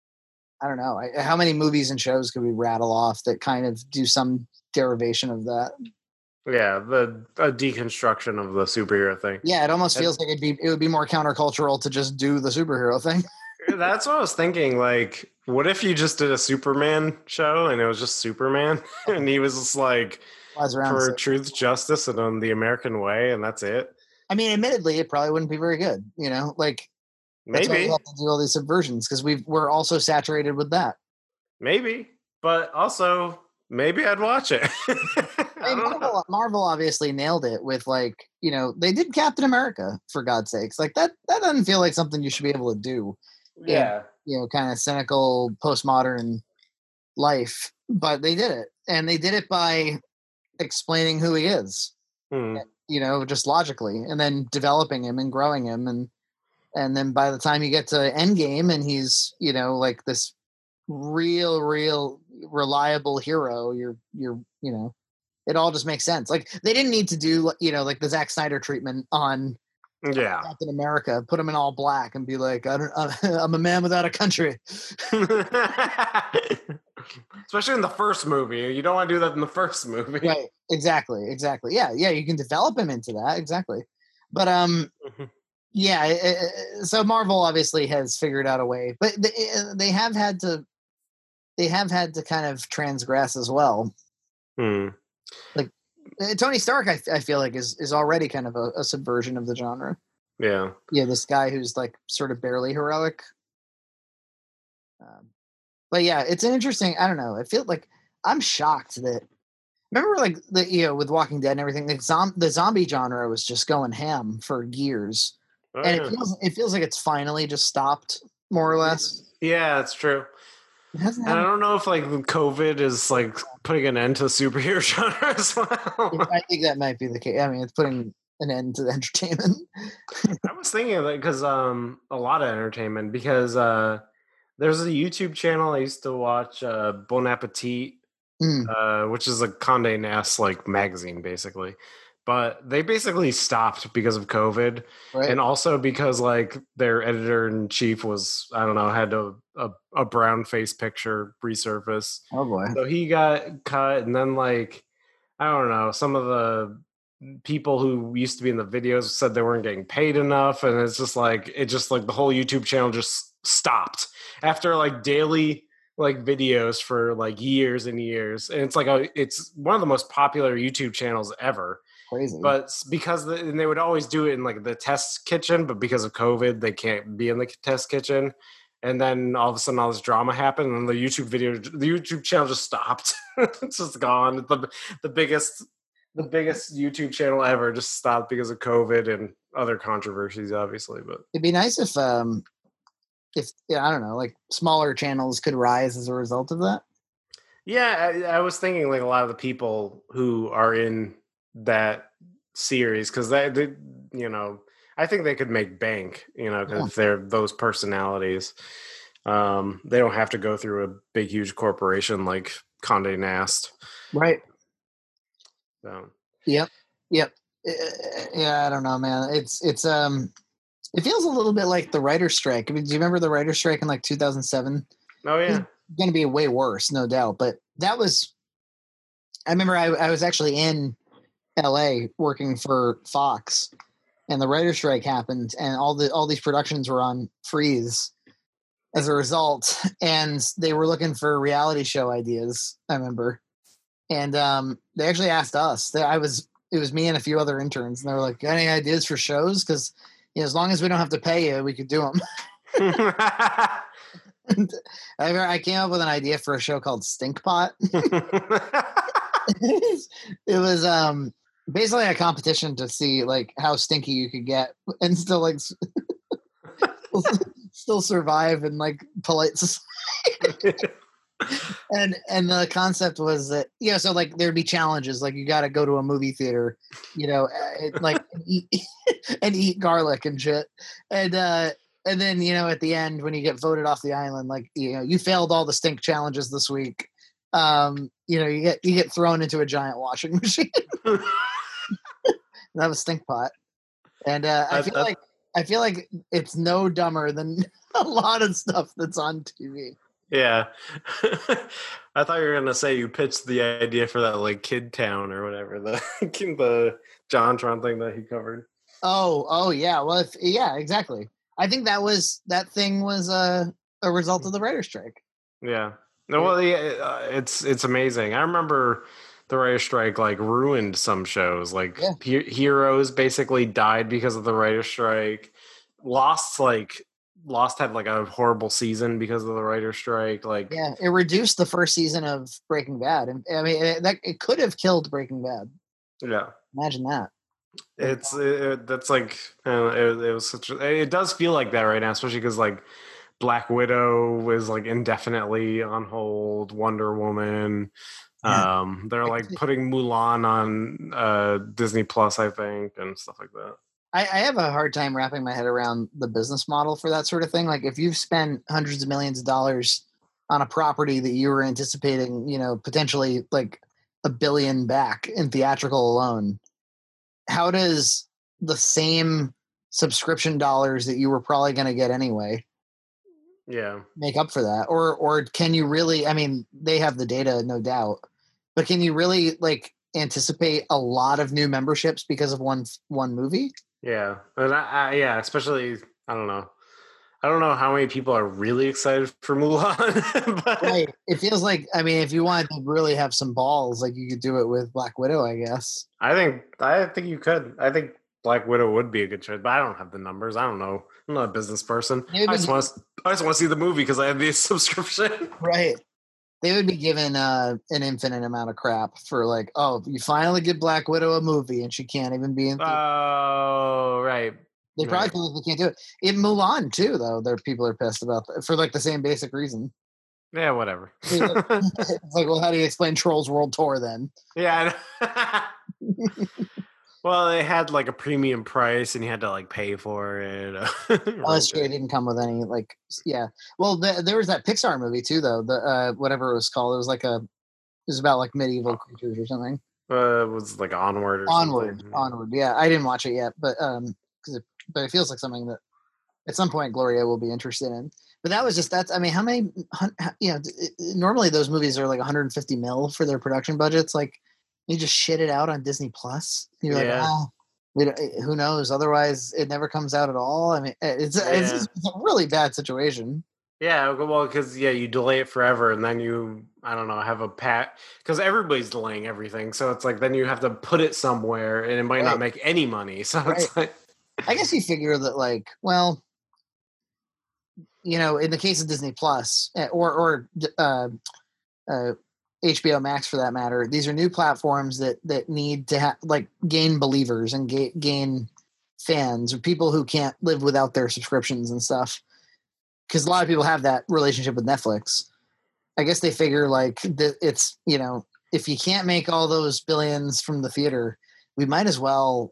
I don't know. I, how many movies and shows could we rattle off that kind of do some derivation of that? Yeah, the a deconstruction of the superhero thing. Yeah, it almost feels and, like it'd be it would be more countercultural to just do the superhero thing. That's what I was thinking. Like, what if you just did a Superman show and it was just Superman and he was just like for truth, justice, and on the American way, and that's it? I mean, admittedly, it probably wouldn't be very good. You know, like that's maybe why we have to do all these subversions because we we're also saturated with that. Maybe, but also maybe I'd watch it. I mean, Marvel, Marvel obviously nailed it with like you know they did Captain America for God's sakes. Like that that doesn't feel like something you should be able to do. Yeah, in, you know, kind of cynical postmodern life, but they did it, and they did it by explaining who he is. Hmm. You know, just logically, and then developing him and growing him, and and then by the time you get to Endgame, and he's you know like this real, real reliable hero. You're you're you know, it all just makes sense. Like they didn't need to do you know like the Zack Snyder treatment on. Yeah, Captain America, put him in all black and be like, I don't, I'm a man without a country. Especially in the first movie. You don't want to do that in the first movie. Right. Exactly. Exactly. Yeah. Yeah. You can develop him into that. Exactly. But, um, mm-hmm. yeah. It, it, so Marvel obviously has figured out a way, but they, they have had to, they have had to kind of transgress as well. Hmm. Like, Tony Stark, I, I feel like, is is already kind of a, a subversion of the genre. Yeah. Yeah, this guy who's, like, sort of barely heroic. Um, but, yeah, it's an interesting... I don't know. I feel like... I'm shocked that... Remember, like, the you know, with Walking Dead and everything, the, zom- the zombie genre was just going ham for years. Oh, and yeah. it feels it feels like it's finally just stopped, more or less. Yeah, that's true. It hasn't And I happened. don't know if like COVID is like putting an end to the superhero genre as well. I think that might be the case. I mean, it's putting an end to the entertainment. I was thinking of it because um a lot of entertainment because uh there's a YouTube channel I used to watch, uh Bon Appetit, Mm, uh, which is a Condé Nast like magazine basically. But they basically stopped because of COVID, right. and also because like their editor in chief was, I don't know, had a, a, a brown face picture resurface. Oh boy. So he got cut, and then like I don't know, some of the people who used to be in the videos said they weren't getting paid enough, and it's just like it just like the whole YouTube channel just stopped after like daily like videos for like years and years, and it's like a it's one of the most popular YouTube channels ever. Crazy. But because the, and they would always do it in like the test kitchen, but because of COVID, they can't be in the test kitchen. And then all of a sudden, all this drama happened, and the YouTube video, the YouTube channel just stopped. It's just gone. The the biggest the biggest YouTube channel ever just stopped because of COVID and other controversies, obviously. But It'd be nice if um if yeah, I don't know, like smaller channels could rise as a result of that. yeah, I, I was thinking like a lot of the people who are in that series because they, they, you know, I think they could make bank, you know, because Yeah. they're those personalities. Um, they don't have to go through a big, huge corporation like Condé Nast. Right. So. Yep. Yep. Uh, Yeah, I don't know, man. It's it's um it feels a little bit like the writer's strike. I mean, do you remember the writer's strike in like two thousand seven? Oh yeah. It's going to be way worse, no doubt. But that was, I remember I, I was actually in L A working for Fox, and the writer's strike happened, and all the all these productions were on freeze as a result, and they were looking for reality show ideas. I remember, and um, they actually asked us. They, I was it was me and a few other interns, and they were like, "Got any ideas for shows? Because you know, as long as we don't have to pay you, we could do them." I, remember I came up with an idea for a show called Stink Pot. it was um basically a competition to see like how stinky you could get and still like still survive in like polite society. and and the concept was that yeah, so like there'd be challenges like you got to go to a movie theater, you know, and, like and eat, and eat garlic and shit, and uh and then you know at the end when you get voted off the island, like you know you failed all the stink challenges this week. Um, you know, you get you get thrown into a giant washing machine. That was Stink Pot, and uh, I That- feel that- like I feel like it's no dumber than a lot of stuff that's on T V. Yeah. I thought you were gonna say you pitched the idea for that like Kid Town or whatever, the the JonTron thing that he covered. Oh, oh yeah. Well, if, yeah, exactly. I think that was that thing was a a result of the writer's strike. Yeah. No, well, yeah, uh, it's it's amazing. I remember the writer's strike like ruined some shows. Like Yeah. He- Heroes basically died because of the writer's strike. Lost like Lost had like a horrible season because of the writer's strike. Like Yeah, it reduced the first season of Breaking Bad, and I mean it, that it could have killed Breaking Bad. yeah. Imagine that. It's it, that's like uh, it, it was such. A, it does feel like that right now, especially because like Black Widow was like indefinitely on hold. Wonder Woman. Yeah. Um, they're like putting Mulan on uh, Disney Plus, I think, and stuff like that. I, I have a hard time wrapping my head around the business model for that sort of thing. Like if you've spent hundreds of millions of dollars on a property that you were anticipating, you know, potentially like a billion back in theatrical alone, how does the same subscription dollars that you were probably going to get anyway Yeah, make up for that? Or or can you really, I mean, they have the data, no doubt, but can you really like anticipate a lot of new memberships because of one one movie? yeah, and I, I, yeah, especially I don't know. I don't know how many people are really excited for Mulan. But Right. It feels like, I mean, if you wanted to really have some balls, like you could do it with Black Widow, I guess. I think I think you could. I think Black Widow would be a good choice, but I don't have the numbers. I don't know. I'm not a business person. Maybe- I just want to. I just want to see the movie because I have the subscription. Right. They would be given uh, an infinite amount of crap for like, oh, you finally give Black Widow a movie and she can't even be in. The- Oh, right. They probably Right. feel like they can't do it. In Mulan too, though, there people are pissed about that for like the same basic reason. Yeah, whatever. It's like, well, how do you explain Trolls World Tour then? Yeah. I know. Well, they had like a premium price, and you had to like pay for it. Oh, that's Rent true. It it. didn't come with any like, s- yeah. Well, the, there was that Pixar movie too, though. The uh, whatever it was called, it was like a, it was about like medieval creatures or something. Uh, it was like Onward or Onward, something. onward. Yeah, I didn't watch it yet, but um, because it, but it feels like something that at some point Gloria will be interested in. But that was just that's. I mean, how many? hun- how- You know, it- it- normally those movies are like one hundred fifty mil for their production budgets. Like, you just shit it out on Disney Plus. You're like, Yeah. ah, we don't, eh, who knows? Otherwise, it never comes out at all. I mean, eh, it's it's, Yeah. just, it's a really bad situation. Yeah, well, because yeah, you delay it forever, and then you, I don't know, have a pat because everybody's delaying everything. So it's like then you have to put it somewhere, and it might Right. not make any money. So Right. it's like, I guess you figure that, like, well, you know, in the case of Disney Plus eh, or or uh, uh, H B O Max for that matter, these are new platforms that that need to ha- like gain believers and ga- gain fans or people who can't live without their subscriptions and stuff. Because a lot of people have that relationship with Netflix. I guess they figure like that it's, you know, if you can't make all those billions from the theater, we might as well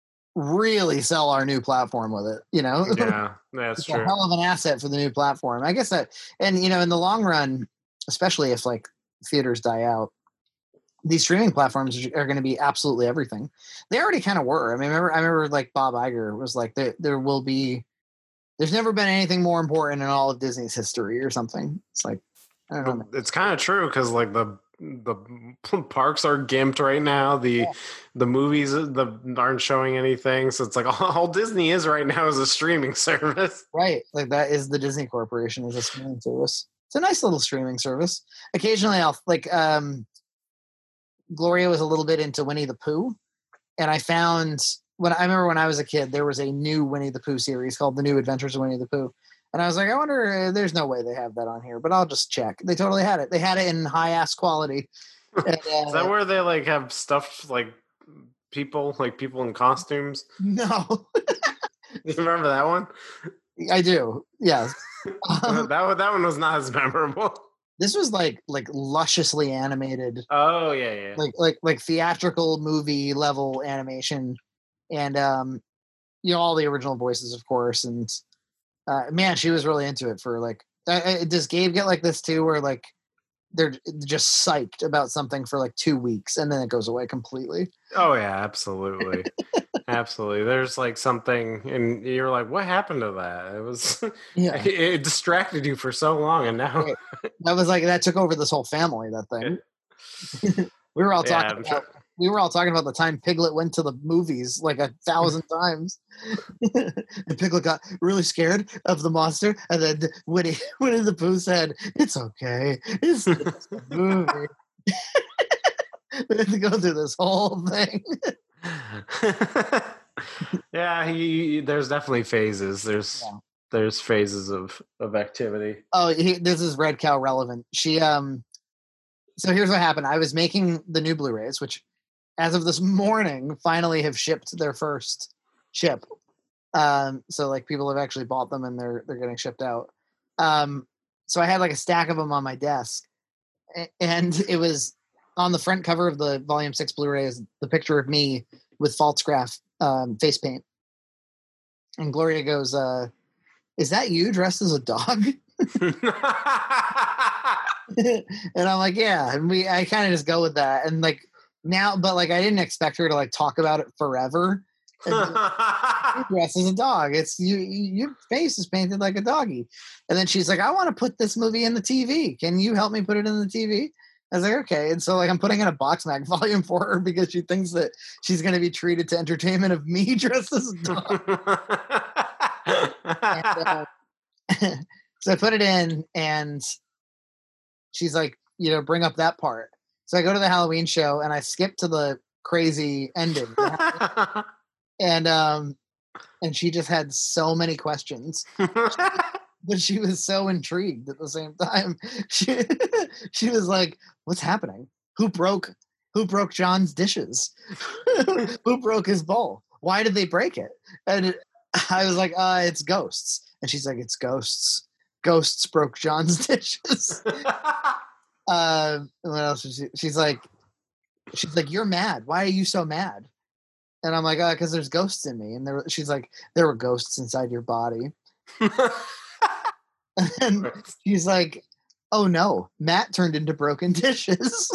really sell our new platform with it. You know, yeah, that's it's a true. hell of an asset for the new platform. I guess that, and you know, in the long run, especially if like theaters die out, these streaming platforms are going to be absolutely everything. They already kind of were. I mean, I remember, I remember like Bob Iger was like, there, there will be, there's never been anything more important in all of Disney's history or something. It's like, I don't know. But it's kind of true because like the the parks are gimped right now. The Yeah. the movies the aren't showing anything. So it's like all, all Disney is right now is a streaming service. Right. Like that is the Disney Corporation is a streaming service. It's a nice little streaming service. Occasionally I'll like, um, Gloria was a little bit into Winnie the Pooh. And I found when I remember when I was a kid, there was a new Winnie the Pooh series called The New Adventures of Winnie the Pooh. And I was like, I wonder, uh, there's no way they have that on here, but I'll just check. They totally had it. They had it in high ass quality. And, Is that uh, where they like have stuff like people, like people in costumes? no, You remember that one? I do. Yes. that, Um, that one that one was not as memorable. this was like like lusciously animated, Oh yeah, yeah. like like like theatrical movie level animation, and um, you know all the original voices, of course. And uh, man, she was really into it for like. Uh, uh, does Gabe get like this too, where like they're just psyched about something for like two weeks and then it goes away completely? Oh yeah, absolutely. Absolutely. There's like something and you're like, what happened to that? It was Yeah, it, it distracted you for so long and now right. That was like that took over this whole family. That thing. We were all yeah, talking I'm about. try- We were all talking about the time Piglet went to the movies like a thousand times, and Piglet got really scared of the monster, and then Winnie, Winnie the Pooh said, "It's okay, it's just a movie." We had to go through this whole thing. yeah, he, there's definitely phases. There's Yeah. there's phases of of activity. Oh, he, this is Red Cow relevant. She um. So here's what happened. I was making the new Blu-rays, which, as of this morning, finally have shipped their first ship. Um, so like people have actually bought them and they're they're getting shipped out. Um, so I had like a stack of them on my desk, a- and it was on the front cover of the Volume Six Blu-ray is the picture of me with Faltzgraf um, face paint. And Gloria goes, uh, "Is that you dressed as a dog?" And I'm like, "Yeah." And we, I kind of just go with that, and like now, but like I didn't expect her to like talk about it forever. And dressed as a dog. It's you, you. Your face is painted like a doggy. And then she's like, "I want to put this movie in the T V. Can you help me put it in the T V?" I was like, "Okay." And so like I'm putting in a box mag volume for her because she thinks that she's going to be treated to entertainment of me dressed as a dog. And, uh, so I put it in, and she's like, you know, bring up that part. So I go to the Halloween show, and I skip to the crazy ending, and um, and she just had so many questions. But she was so intrigued at the same time. She she was like, "What's happening? Who broke who broke John's dishes? Who broke his bowl? Why did they break it?" And it, I was like, uh, it's ghosts. And she's like, it's ghosts. Ghosts broke John's dishes. uh, what else? Is she? She's like, she's like, you're mad. Why are you so mad? And I'm like, uh, because there's ghosts in me. And there, she's like, there were ghosts inside your body. And she's like, oh no, Matt turned into broken dishes.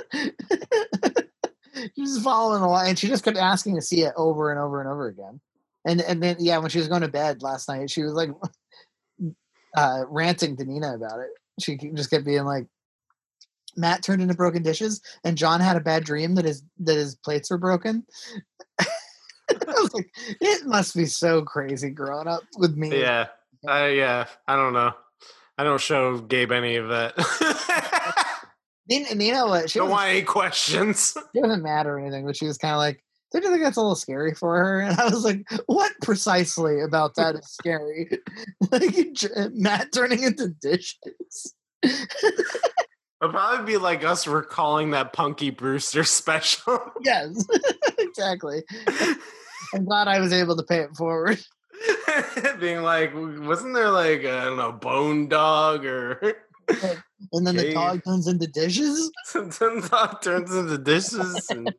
She's following along, and she just kept asking to see it over and over and over again. And and then yeah, when she was going to bed last night, she was like uh, ranting to Nina about it. She just kept being like, Matt turned into broken dishes, and John had a bad dream that his that his plates were broken. I was like, it must be so crazy growing up with me. Yeah, uh, yeah. I don't know. I don't show Gabe any of that. And you know what? She don't want any questions. It doesn't matter or anything, but she was kind of like, don't you think that's a little scary for her? And I was like, what precisely about that is scary? Like Matt turning into dishes. It'll probably be like us recalling that Punky Brewster special. Yes, exactly. I'm glad I was able to pay it forward. Being like, wasn't there like, I don't know, Bone Dog or... And then the dog turns into dishes? Then the dog turns into dishes. And...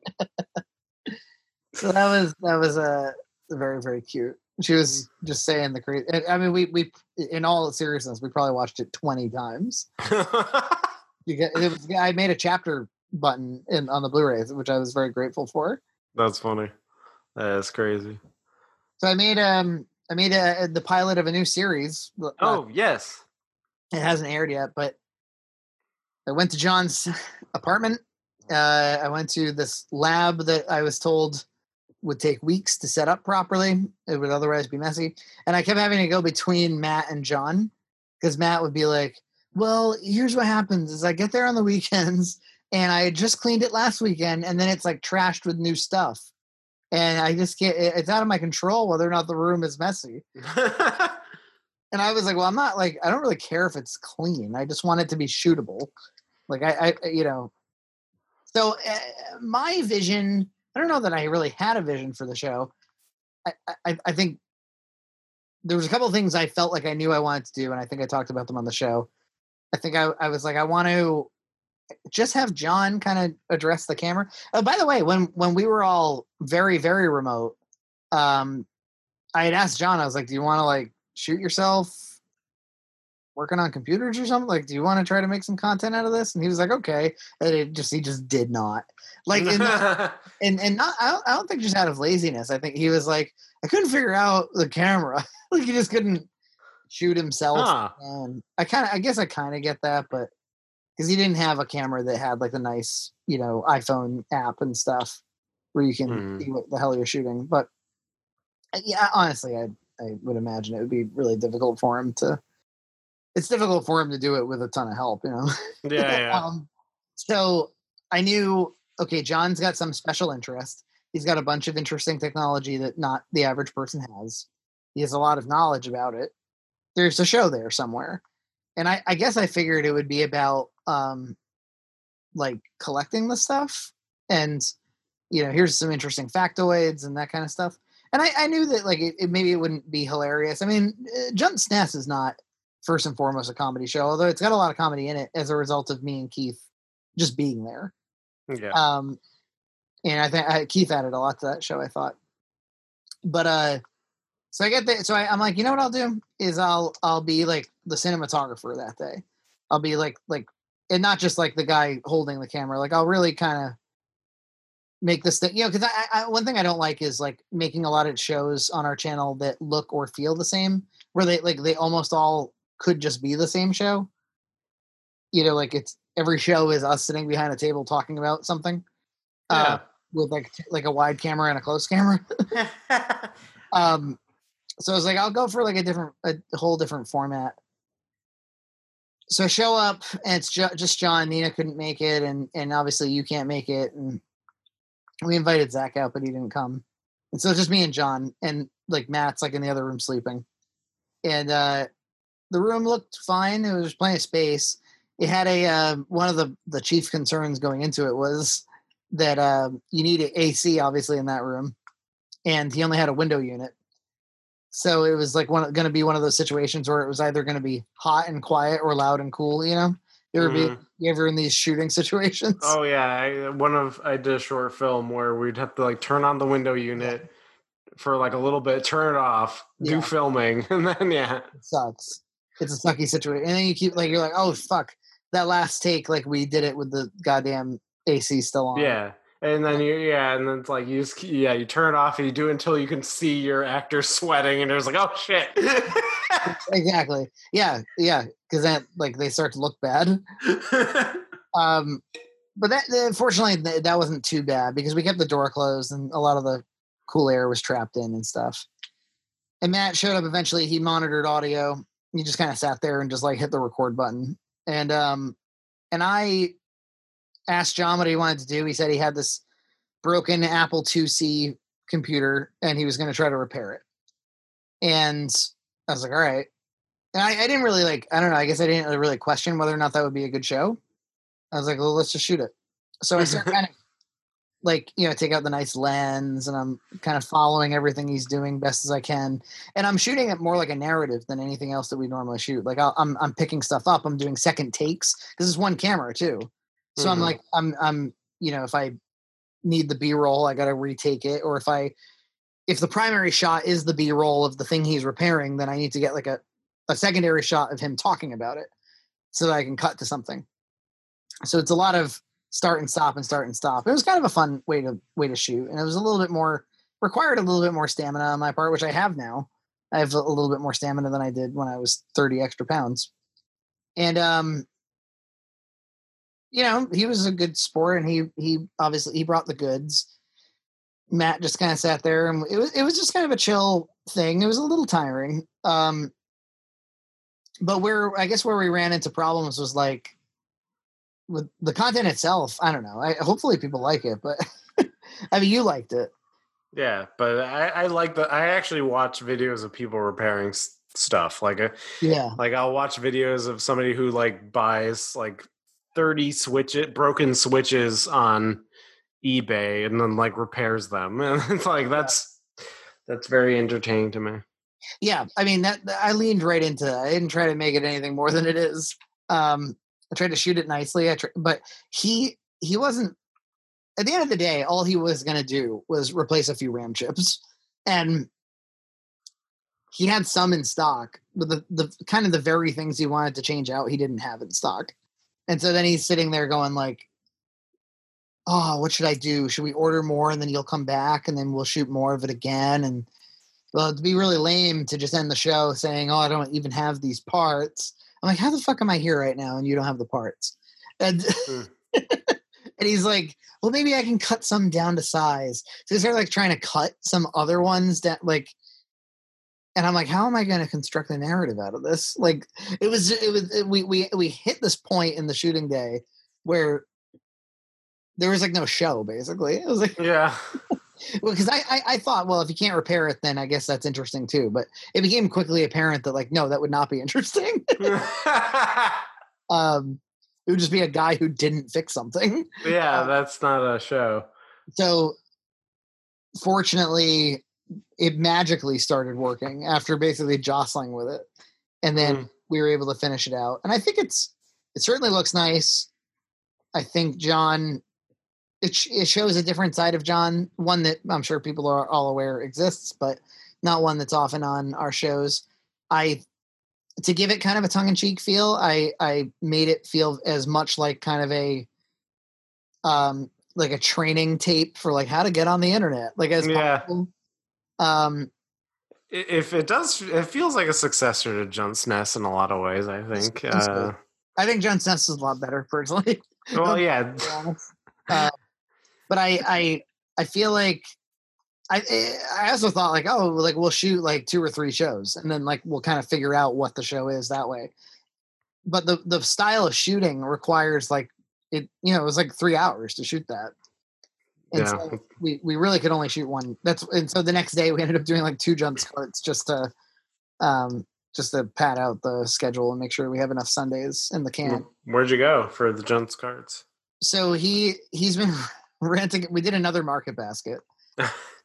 So that was, that was uh, very, very cute. She was just saying the crazy... I mean, we, we in all seriousness, we probably watched it twenty times. It was, I made a chapter button in on the Blu-rays, which I was very grateful for. That's funny. That's crazy. So I made um I made a, the pilot of a new series. Oh uh, yes, it hasn't aired yet, but I went to John's apartment. Uh, I went to this lab that I was told would take weeks to set up properly. It would otherwise be messy, and I kept having to go between Matt and John because Matt would be like, well, here's what happens is I get there on the weekends and I just cleaned it last weekend and then it's like trashed with new stuff. And I just can't, it's out of my control whether or not the room is messy. And I was like, well, I'm not like, I don't really care if it's clean. I just want it to be shootable. Like I, I you know, so uh, my vision, I don't know that I really had a vision for the show. I, I, I think there was a couple of things I felt like I knew I wanted to do. And I think I talked about them on the show. I think I, I was like, I want to just have John kind of address the camera. Oh, by the way, when, when we were all very, very remote, um, I had asked John, I was like, do you want to like shoot yourself working on computers or something? Like, do you want to try to make some content out of this? And he was like, okay. And it just, he just did not like, and, and, and not, I don't, I don't think just out of laziness. I think he was like, I couldn't figure out the camera. Like he just couldn't shoot himself. Huh. And I kind of, I guess I kind of get that, but because he didn't have a camera that had like a nice, you know, iPhone app and stuff where you can mm. see what the hell you're shooting. But yeah, honestly, I I would imagine it would be really difficult for him to. It's difficult for him to do it with a ton of help, you know. Yeah. yeah. um, so I knew, okay, John's got some special interest. He's got a bunch of interesting technology that not the average person has. He has a lot of knowledge about it. There's a show there somewhere. And I, I guess I figured it would be about um, like collecting the stuff and, you know, here's some interesting factoids and that kind of stuff. And I, I knew that like it, it maybe it wouldn't be hilarious. I mean, uh, Jump S N E S is not first and foremost a comedy show, although it's got a lot of comedy in it as a result of me and Keith just being there. Yeah. Um, and I think I, Keith added a lot to that show, I thought. But uh, so I get there. So I, I'm like, you know what I'll do is I'll I'll be like the cinematographer that day. I'll be like like, and not just like the guy holding the camera. Like I'll really kind of make this thing, you know, because I, I one thing I don't like is like making a lot of shows on our channel that look or feel the same, where they like they almost all could just be the same show. You know, like it's every show is us sitting behind a table talking about something. Yeah. Uh, with like like a wide camera and a close camera. um, so I was like, I'll go for like a different, a whole different format. So I show up and it's ju- just John. Nina couldn't make it, and and obviously you can't make it, and we invited Zach out, but he didn't come. And so it's just me and John, and like Matt's like in the other room sleeping. And uh, the room looked fine. It was plenty of space. It had a uh, one of the the chief concerns going into it was that uh, you need A C obviously in that room, and he only had a window unit. So it was like one going to be one of those situations where it was either going to be hot and quiet or loud and cool. You know, you ever Mhm. be you ever in these shooting situations? Oh yeah, I, one of I did a short film where we'd have to like turn on the window unit for like a little bit, turn it off, do Yeah. filming, and then yeah, It sucks. It's a sucky situation, and then you keep like you're like, oh fuck, that last take, like we did it with the goddamn A C still on. yeah. And then you, yeah, and then it's like you just, yeah, you turn it off and you do it until you can see your actor sweating, and it's like, oh shit. Exactly. Yeah, yeah, because then like they start to look bad. Um, but that unfortunately th- that wasn't too bad because we kept the door closed and a lot of the cool air was trapped in and stuff. And Matt showed up eventually. He monitored audio. He just kind of sat there and just like hit the record button. And um, and I asked John what he wanted to do. He said he had this broken Apple two C computer and he was going to try to repair it. And I was like, all right. And I, I didn't really like, I don't know, I guess I didn't really question whether or not that would be a good show. I was like, well, let's just shoot it. So I started kind of like, you know, take out the nice lens and I'm kind of following everything he's doing best as I can. And I'm shooting it more like a narrative than anything else that we normally shoot. Like I'll, I'm, I'm picking stuff up. I'm doing second takes because it's one camera too. So mm-hmm. I'm like, I'm, I'm, you know, if I need the B-roll, I got to retake it. Or if I, if the primary shot is the B-roll of the thing he's repairing, then I need to get like a, a secondary shot of him talking about it so that I can cut to something. So it's a lot of start and stop and start and stop. It was kind of a fun way to way to shoot, and it was a little bit more required a little bit more stamina on my part, which I have now. I have a little bit more stamina than I did when I was thirty extra pounds. And um, you know, he was a good sport, and he he obviously he brought the goods. Matt just kind of sat there, and it was it was just kind of a chill thing. It was a little tiring. Um, but where I guess where we ran into problems was like with the content itself. I don't know. I hopefully people like it, but I mean, you liked it. Yeah, but I, I like the. I actually watch videos of people repairing s- stuff. Like a, yeah, like I'll watch videos of somebody who like buys like thirty switch it broken switches on eBay and then like repairs them, and it's like that's that's very entertaining to me. Yeah, I mean that I leaned right into that. I didn't try to make it anything more than it is. Um, I tried to shoot it nicely. I tried, but he he wasn't. At the end of the day, all he was going to do was replace a few RAM chips, and he had some in stock. But the the kind of the very things he wanted to change out, he didn't have in stock. And so then he's sitting there going like, "Oh, what should I do? Should we order more and then you'll come back and then we'll shoot more of it again?" And well, it'd be really lame to just end the show saying, "Oh, I don't even have these parts." I'm like, "How the fuck am I here right now and you don't have the parts?" And mm. and he's like, "Well, maybe I can cut some down to size." So he's like trying to cut some other ones that like, and I'm like, "How am I going to construct a narrative out of this?" Like, it was, it was, it, we we we hit this point in the shooting day where there was like no show. Basically, it was like, yeah. Well, because I, I I thought, well, if you can't repair it, then I guess that's interesting too. But it became quickly apparent that, like, no, that would not be interesting. um, it would just be a guy who didn't fix something. Yeah, um, that's not a show. So, fortunately, it magically started working after basically jostling with it, and then mm. we were able to finish it out. And I think it's it certainly looks nice. I think John. It, sh- it shows a different side of John, one that I'm sure people are all aware exists, but not one that's often on our shows. I, to give it kind of a tongue-in-cheek feel, I, I made it feel as much like kind of a, um, like a training tape for like how to get on the internet, like as yeah. possible. Um, if it does, it feels like a successor to Junt's Nest in a lot of ways. I think. Uh, I think Junt's Nest is a lot better, personally. Well, yeah. uh, But I, I, I feel like I, I also thought like, oh, like we'll shoot like two or three shows, and then like we'll kind of figure out what the show is that way. But the the style of shooting requires like it, you know, it was like three hours to shoot that, and yeah. so we we really could only shoot one. That's and so the next day we ended up doing like two Junt's carts just to, um, just to pad out the schedule and make sure we have enough Sundays in the can. Where'd you go for the Junt's carts? So he he's been. renting. We did another market basket.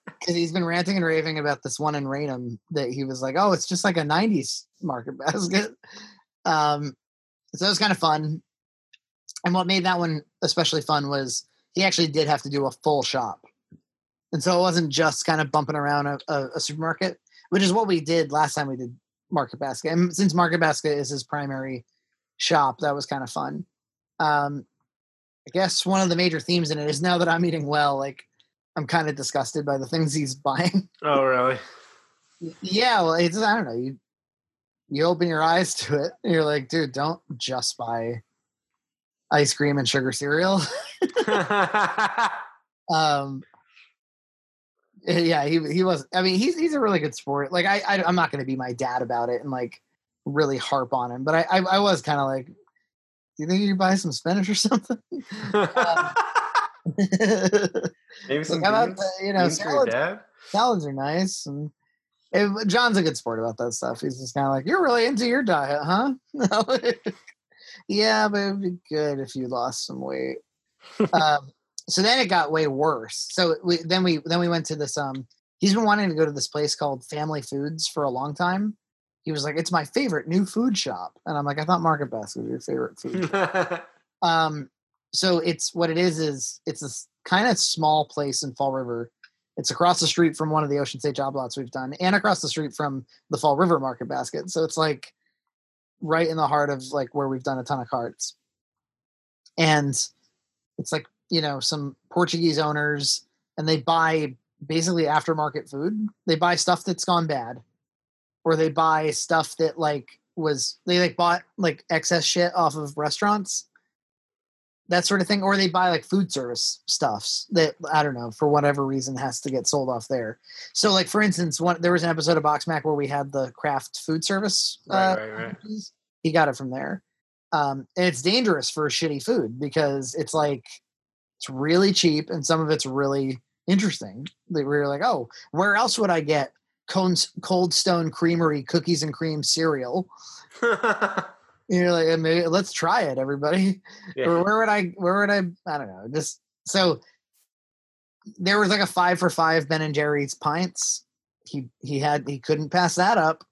Because he's been ranting and raving about this one in Raynham that he was like, oh, it's just like a nineties Market Basket. Um, so it was kind of fun. And what made that one especially fun was he actually did have to do a full shop. And so it wasn't just kind of bumping around a, a, a supermarket, which is what we did last time we did Market Basket. And since Market Basket is his primary shop, that was kind of fun. Um, I guess one of the major themes in it is now that I'm eating well, like I'm kind of disgusted by the things he's buying. Oh, really? Yeah, well, it's I don't know. You you open your eyes to it, and you're like, dude, don't just buy ice cream and sugar cereal. um, yeah, he he was. I mean, he's he's a really good sport. Like, I, I I'm not going to be my dad about it and like really harp on him, but I I, I was kind of like, do you think you could buy some spinach or something? um, Maybe some like, how beans? about, uh, you know, Beans for your salads, dad? salads are nice. And it, John's a good sport about that stuff. He's just kind of like, you're really into your diet, huh? Yeah, but it'd be good if you lost some weight. um, so then it got way worse. So we then we then we went to this. Um, he's been wanting to go to this place called Family Foods for a long time. He was like, "It's my favorite new food shop," and I'm like, "I thought Market Basket was your favorite food shop." um, so it's what it is is it's this kind of small place in Fall River. It's across the street from one of the Ocean State job lots we've done, and across the street from the Fall River Market Basket. So it's like right in the heart of like where we've done a ton of carts. And it's like, you know, some Portuguese owners, and they buy basically aftermarket food. They buy stuff that's gone bad, or they buy stuff that like was they like bought like excess shit off of restaurants, that sort of thing, or they buy like food service stuffs that I don't know for whatever reason has to get sold off there. So like for instance, one there was an episode of Box Mac where we had the Kraft food service. Right, uh, right, right. He got it from there. Um, and it's dangerous for shitty food because it's like it's really cheap and some of it's really interesting. That we're like, oh, where else would I get Cold Stone Creamery cookies and cream cereal? You're like, maybe let's try it, everybody. Yeah. Or where would I? Where would I? I don't know. Just so there was like a five for five Ben and Jerry's pints. He he had he couldn't pass that up.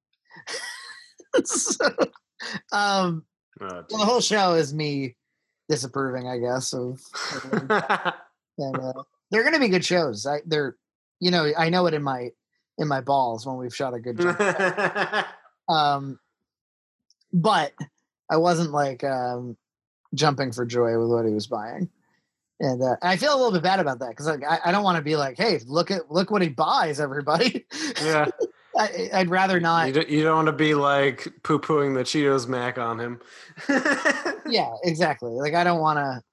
so, um, oh, well, the whole show is me disapproving, I guess. Of, and, uh, they're going to be good shows. I, they're, you know, I know it in my in my balls when we've shot a good job. um. But I wasn't like um, jumping for joy with what he was buying, and uh, I feel a little bit bad about that because like, I, I don't want to be like, "Hey, look at look what he buys, everybody." Yeah, I, I'd rather not. You don't, you don't want to be like poo pooing the Cheetos Mac on him. Yeah, exactly. Like I don't want to.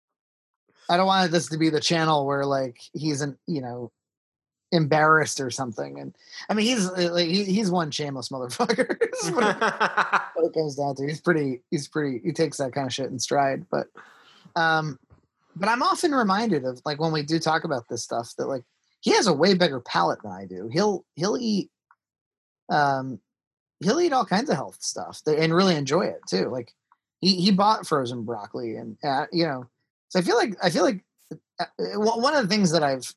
I don't want this to be the channel where like he's an you know. embarrassed or something, and I mean he's like he, he's one shameless motherfucker. what, it, what it comes down to. He's pretty. He's pretty. He takes that kind of shit in stride. But, um, but I'm often reminded of like when we do talk about this stuff that like he has a way bigger palate than I do. He'll he'll eat, um, he'll eat all kinds of health stuff that, and really enjoy it too. Like he he bought frozen broccoli and uh, you know. So I feel like I feel like uh, one of the things that I've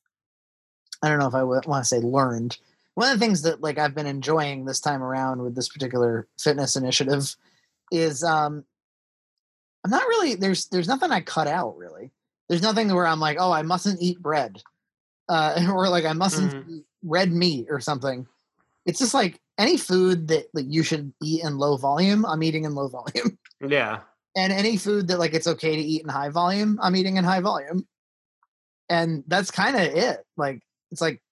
I don't know if I w- want to say learned. One of the things that like I've been enjoying this time around with this particular fitness initiative is um, I'm not really there's there's nothing I cut out really. There's nothing where I'm like, oh, I mustn't eat bread, uh, or like I mustn't mm-hmm. eat red meat or something. It's just like any food that like you should eat in low volume, I'm eating in low volume. Yeah. And any food that like it's okay to eat in high volume, I'm eating in high volume. And that's kind of it. Like. It's like,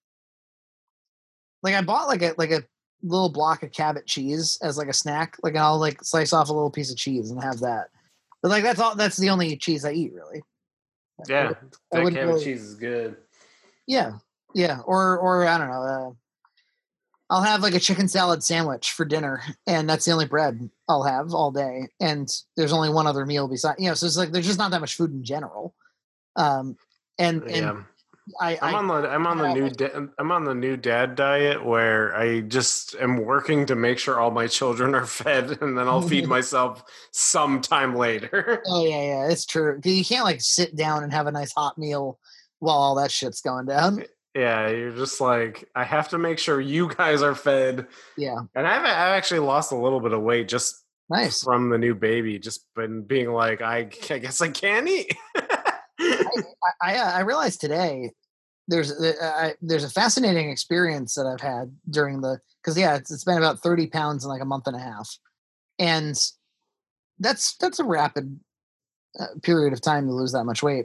like I bought like a like a little block of Cabot cheese as like a snack. Like I'll like slice off a little piece of cheese and have that. But like that's all. That's the only cheese I eat really. Yeah, I, that I Cabot really, cheese is good. Yeah, yeah. Or or I don't know. Uh, I'll have like a chicken salad sandwich for dinner, and that's the only bread I'll have all day. And there's only one other meal beside. You know, so it's like there's just not that much food in general. Um, and and. Yeah. I, I'm on the I'm on the new da- I'm on the new dad diet where I just am working to make sure all my children are fed, and then I'll feed myself sometime later. Oh yeah, yeah, it's true. You can't like sit down and have a nice hot meal while all that shit's going down. Yeah, you're just like, I have to make sure you guys are fed. Yeah. And I've, I've actually lost a little bit of weight just Nice. from the new baby, just been being like, I, I guess I can't eat. I, I, I realized today there's a, I, there's a fascinating experience that I've had during the, because yeah, it's, it's been about thirty pounds in like a month and a half, and that's that's a rapid uh, period of time to lose that much weight.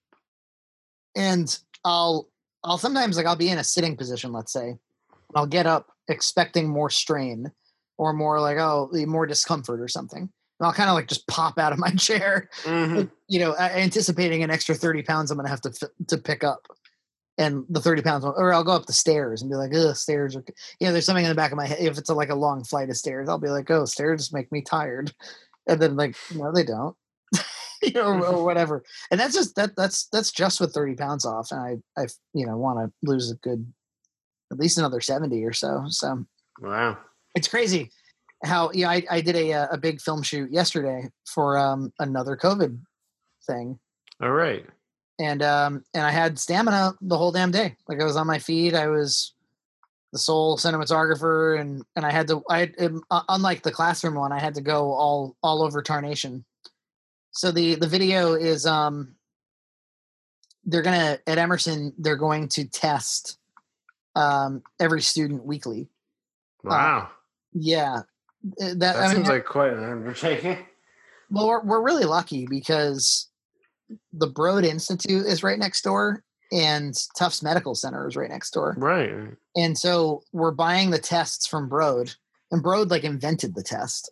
And I'll I'll sometimes like I'll be in a sitting position, let's say, and I'll get up expecting more strain or more like oh more discomfort or something. And I'll kind of like just pop out of my chair, Mm-hmm. you know, anticipating an extra thirty pounds I'm going to have to to pick up. And the thirty pounds, or I'll go up the stairs and be like, ugh, stairs are, you know, there's something in the back of my head. If it's a, like a long flight of stairs, I'll be like, oh, stairs make me tired. And then like, no, they don't, you know, or, or whatever. And that's just, that that's, that's just with thirty pounds off. And I, I, you know, want to lose a good, at least another seventy or so. So Wow. It's crazy how, you know, I, I did a, a big film shoot yesterday for um, another COVID thing. All right. And um and I had stamina the whole damn day. Like I was on my feet. I was the sole cinematographer, and and I had to. I uh, unlike the classroom one, I had to go all all over tarnation. So the the video is um they're gonna at Emerson they're going to test um every student weekly. Wow. Uh, yeah, that, that I seems mean, like quite an undertaking. Well, we're we're really lucky because the Broad Institute is right next door and Tufts Medical Center is right next door. Right. And so we're buying the tests from Broad, and Broad like invented the test.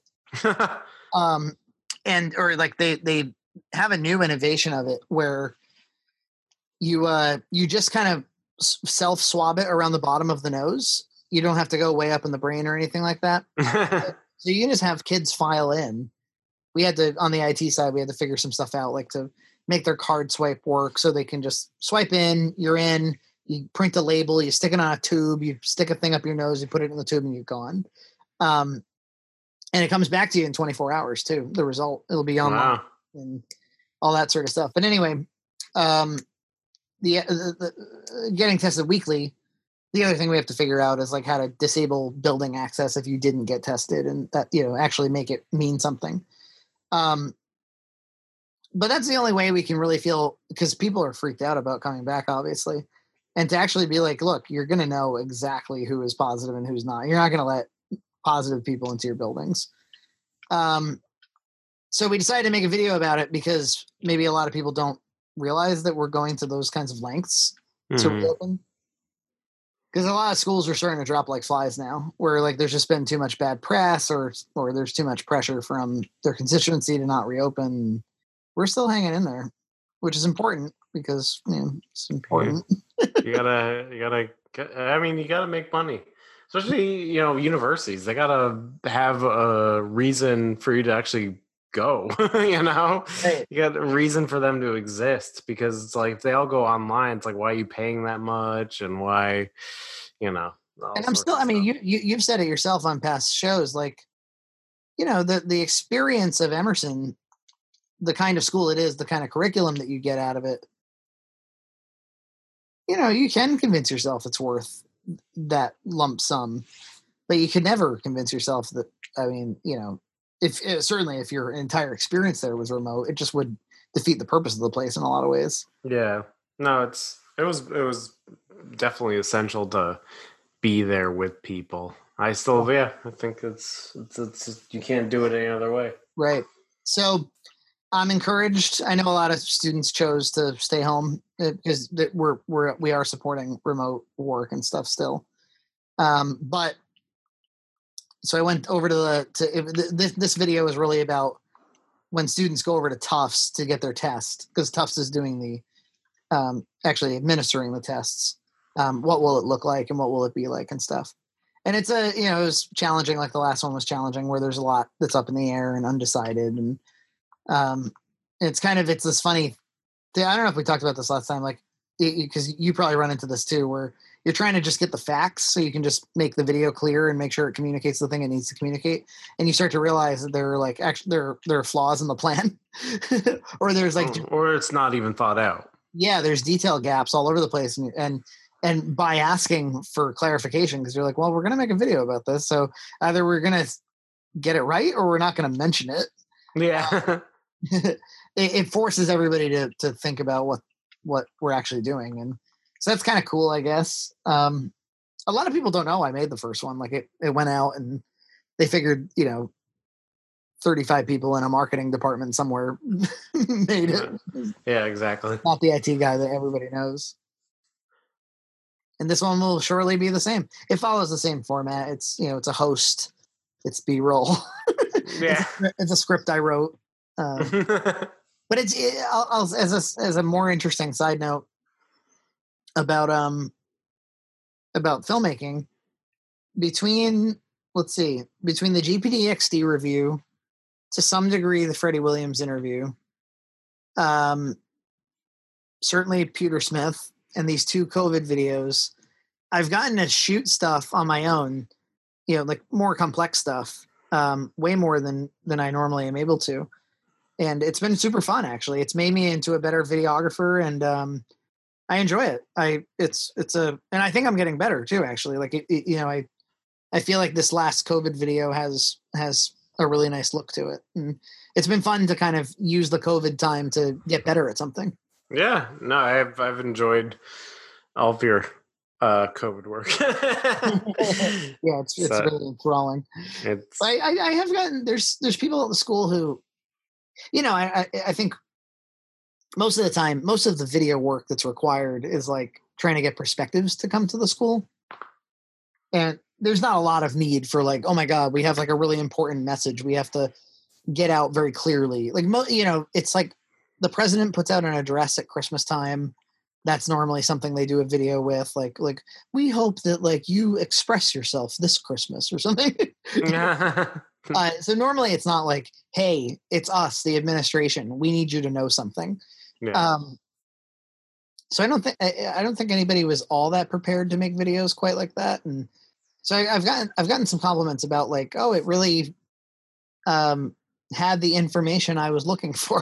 um, and, or like they, they have a new innovation of it where you, uh, you just kind of self swab it around the bottom of the nose. You don't have to go way up in the brain or anything like that. So you can just have kids file in. We had to, on the I T side, we had to figure some stuff out, like to make their card swipe work so they can just swipe in, you're in, you print a label, you stick it on a tube, you stick a thing up your nose, you put it in the tube and you're gone. Um, and it comes back to you in twenty-four hours too. The result, it'll be online. Wow. And all that sort of stuff. But anyway, um, the, the, the getting tested weekly, the other thing we have to figure out is like how to disable building access if you didn't get tested, and that, you know, actually make it mean something. Um, but that's the only way we can really feel, because people are freaked out about coming back, obviously. And to actually be like, look, you're going to know exactly who is positive and who's not. You're not going to let positive people into your buildings. Um, so we decided to make a video about it because maybe a lot of people don't realize that we're going to those kinds of lengths mm-hmm. to reopen. Because a lot of schools are starting to drop like flies now, where like there's just been too much bad press, or or there's too much pressure from their constituency to not reopen. We're still hanging in there, which is important because, you know, it's important. you gotta, you gotta. I mean, you gotta make money, especially, you know, universities. They gotta have a reason for you to actually go. You know, right. You got a reason for them to exist, because it's like if they all go online, it's like, why are you paying that much, and why, you know. And I'm still. I mean, you, you you've said it yourself on past shows, like, you know, the the experience of Emerson, the kind of school it is, the kind of curriculum that you get out of it. You know, you can convince yourself it's worth that lump sum, but you could never convince yourself that. I mean, you know. If certainly if your entire experience there was remote, it just would defeat the purpose of the place in a lot of ways. Yeah, no, it's it was it was definitely essential to be there with people. I still, yeah, I think it's it's, it's you can't do it any other way. Right. So I'm encouraged. I know a lot of students chose to stay home because we're we're we are supporting remote work and stuff still, um, but. So I went over to the to this, this video is really about when students go over to Tufts to get their test, because Tufts is doing the um, actually administering the tests. Um, what will it look like and what will it be like and stuff. And it's a, you know, it was challenging, like the last one was challenging, where there's a lot that's up in the air and undecided. And um, it's kind of, it's this funny, I don't know if we talked about this last time, like, because you probably run into this too, where you're trying to just get the facts so you can just make the video clear and make sure it communicates the thing it needs to communicate. And you start to realize that there are like actually there there are flaws in the plan, or there's like, or it's not even thought out. Yeah, there's detail gaps all over the place, and and and by asking for clarification, because you're like, well, we're going to make a video about this, so either we're going to get it right or we're not going to mention it. Yeah. Um, it, it forces everybody to to think about what what we're actually doing, and so that's kind of cool, I guess. Um, a lot of people don't know I made the first one. Like it, it went out and they figured, you know, thirty-five people in a marketing department somewhere made it. Yeah, exactly. Not the I T guy that everybody knows. And this one will surely be the same. It follows the same format. It's, you know, it's a host. It's B-roll. Yeah. it's, a, it's a script I wrote. Um, but it's it, I'll, I'll, as a as a more interesting side note about um about filmmaking, between let's see between the G P D X D review, to some degree the Freddie Williams interview, um, certainly Pewtersmith, and these two COVID videos, I've gotten to shoot stuff on my own, you know, like more complex stuff, um, way more than than I normally am able to. And it's been super fun, actually. It's made me into a better videographer, and um, I enjoy it. I it's it's a, and I think I'm getting better too. Actually, like it, it, you know, I I feel like this last COVID video has has a really nice look to it, and it's been fun to kind of use the COVID time to get better at something. Yeah, no, I've I've enjoyed all of your uh, COVID work. Yeah, it's it's so, really enthralling. It's I, I I have gotten there's there's people at the school who, you know, I, I think most of the time, most of the video work that's required is like trying to get perspectives to come to the school. And there's not a lot of need for like, oh my God, we have like a really important message we have to get out very clearly. Like, you know, it's like the president puts out an address at Christmas time. That's normally something they do a video with. Like, like we hope that like you express yourself this Christmas or something. Uh, so normally it's not like, hey, it's us, the administration. We need you to know something. Yeah. Um, so I don't think I, I don't think anybody was all that prepared to make videos quite like that. And so I, I've gotten I've gotten some compliments about like, oh, it really um, had the information I was looking for.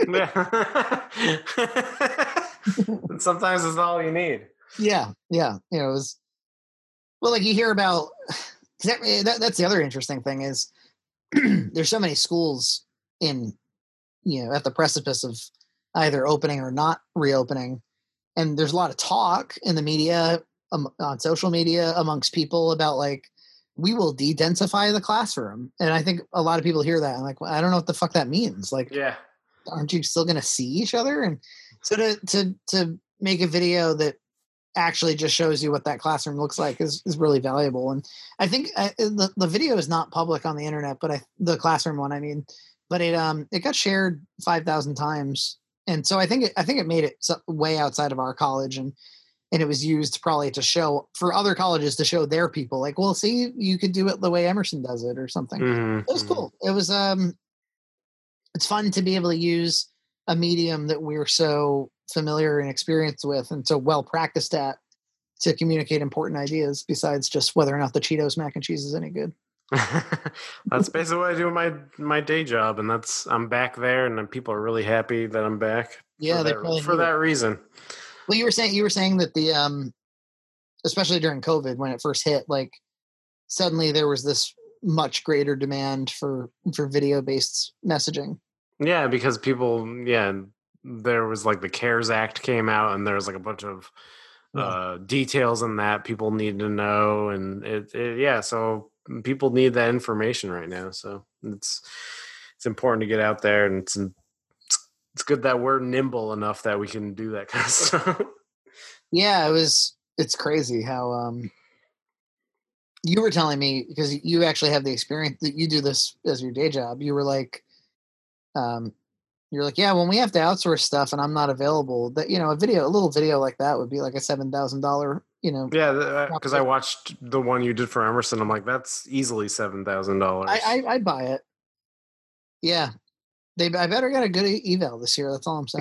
Sometimes it's all you need. Yeah, yeah. You know, it was well, like you hear about. That, that, that's the other interesting thing is. There's so many schools in, you know, at the precipice of either opening or not reopening. And there's a lot of talk in the media, um, on social media amongst people about like, we will de-densify the classroom. And I think a lot of people hear that and like, well, I don't know what the fuck that means. Like, yeah, aren't you still going to see each other? And so to, to, to make a video that actually just shows you what that classroom looks like is, is really valuable. And I think I, the, the video is not public on the internet, but I, the classroom one, I mean, but it, um, it got shared five thousand times. And so I think, it, I think it made it way outside of our college, and, and it was used probably to show for other colleges to show their people like, well, see, you could do it the way Emerson does it or something. Mm-hmm. It was cool. It was, um, it's fun to be able to use a medium that we're so familiar and experienced with and so well practiced at to communicate important ideas besides just whether or not the Cheetos mac and cheese is any good. That's basically what I do in my my day job, and that's I'm back there, and people are really happy that I'm back. Yeah, for they that, for that reason. Well, you were saying you were saying that the um, especially during COVID when it first hit, like suddenly there was this much greater demand for for video based messaging. Yeah, because people, yeah, there was like the CARES Act came out, and there was like a bunch of yeah. uh, details in that people need to know, and it, it, yeah, so people need that information right now. So it's it's important to get out there, and it's it's, it's good that we're nimble enough that we can do that kind of stuff. Yeah, it was. It's crazy how um, you were telling me, because you actually have the experience that you do this as your day job. You were like. Um, you're like, yeah, when we have to outsource stuff and I'm not available, that, you know, a video, a little video like that would be like a seven thousand dollars, you know. Yeah. Because I watched the one you did for Emerson. I'm like, that's easily seven thousand dollars. I, I, I'd buy it. Yeah. They, I better get a good eval this year. That's all I'm saying.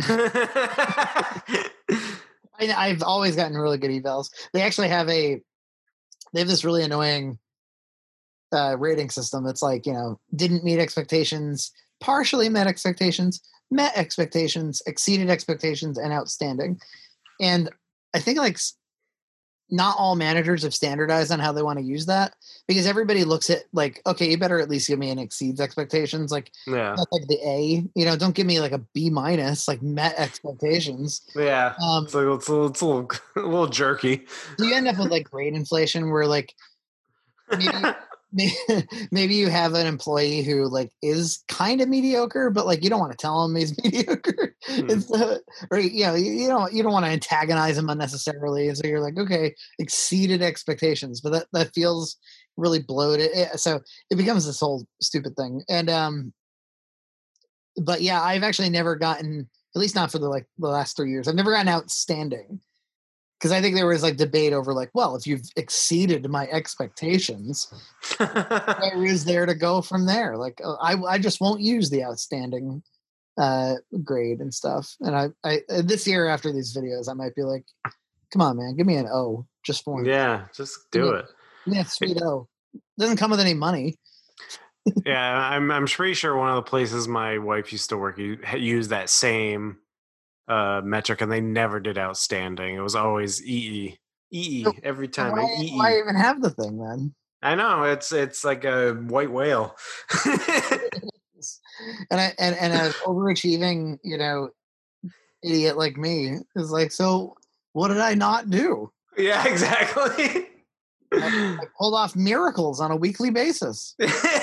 I, I've always gotten really good evals. They actually have a, they have this really annoying uh, rating system. It's like, you know, didn't meet expectations, partially met expectations, met expectations, exceeded expectations, and outstanding. And I think like not all managers have standardized on how they want to use that, because everybody looks at like, okay, you better at least give me an exceeds expectations. Like, Yeah. not like the A, you know, don't give me like a B minus, like met expectations. Yeah. Um, it's, like, it's, a, it's a little a little jerky. Do you end up with like grade inflation where like maybe maybe, maybe you have an employee who like is kind of mediocre, but like you don't want to tell him he's mediocre. Hmm. It's uh, or you know you, you don't you don't want to antagonize him unnecessarily, and so you're like, okay, exceeded expectations, but that that feels really bloated. It, so it becomes this whole stupid thing. And um, but yeah, I've actually never gotten, at least not for the like the last three years, I've never gotten outstanding. Because I think there was like debate over like, well, if you've exceeded my expectations, where is there to go from there? Like, uh, I I just won't use the outstanding uh, grade and stuff. And I I this year after these videos, I might be like, come on, man, give me an O just for Yeah, just do yeah, it. Yeah, sweet O. Doesn't come with any money. Yeah, I'm I'm pretty sure one of the places my wife used to work used that same uh metric, and they never did outstanding. It was always E E E E every So time. why, E E. why even have the thing then? I know it's it's like a white whale. and I and and an overachieving, you know, idiot like me is like, so what did I not do? Yeah, exactly. I, I pulled off miracles on a weekly basis.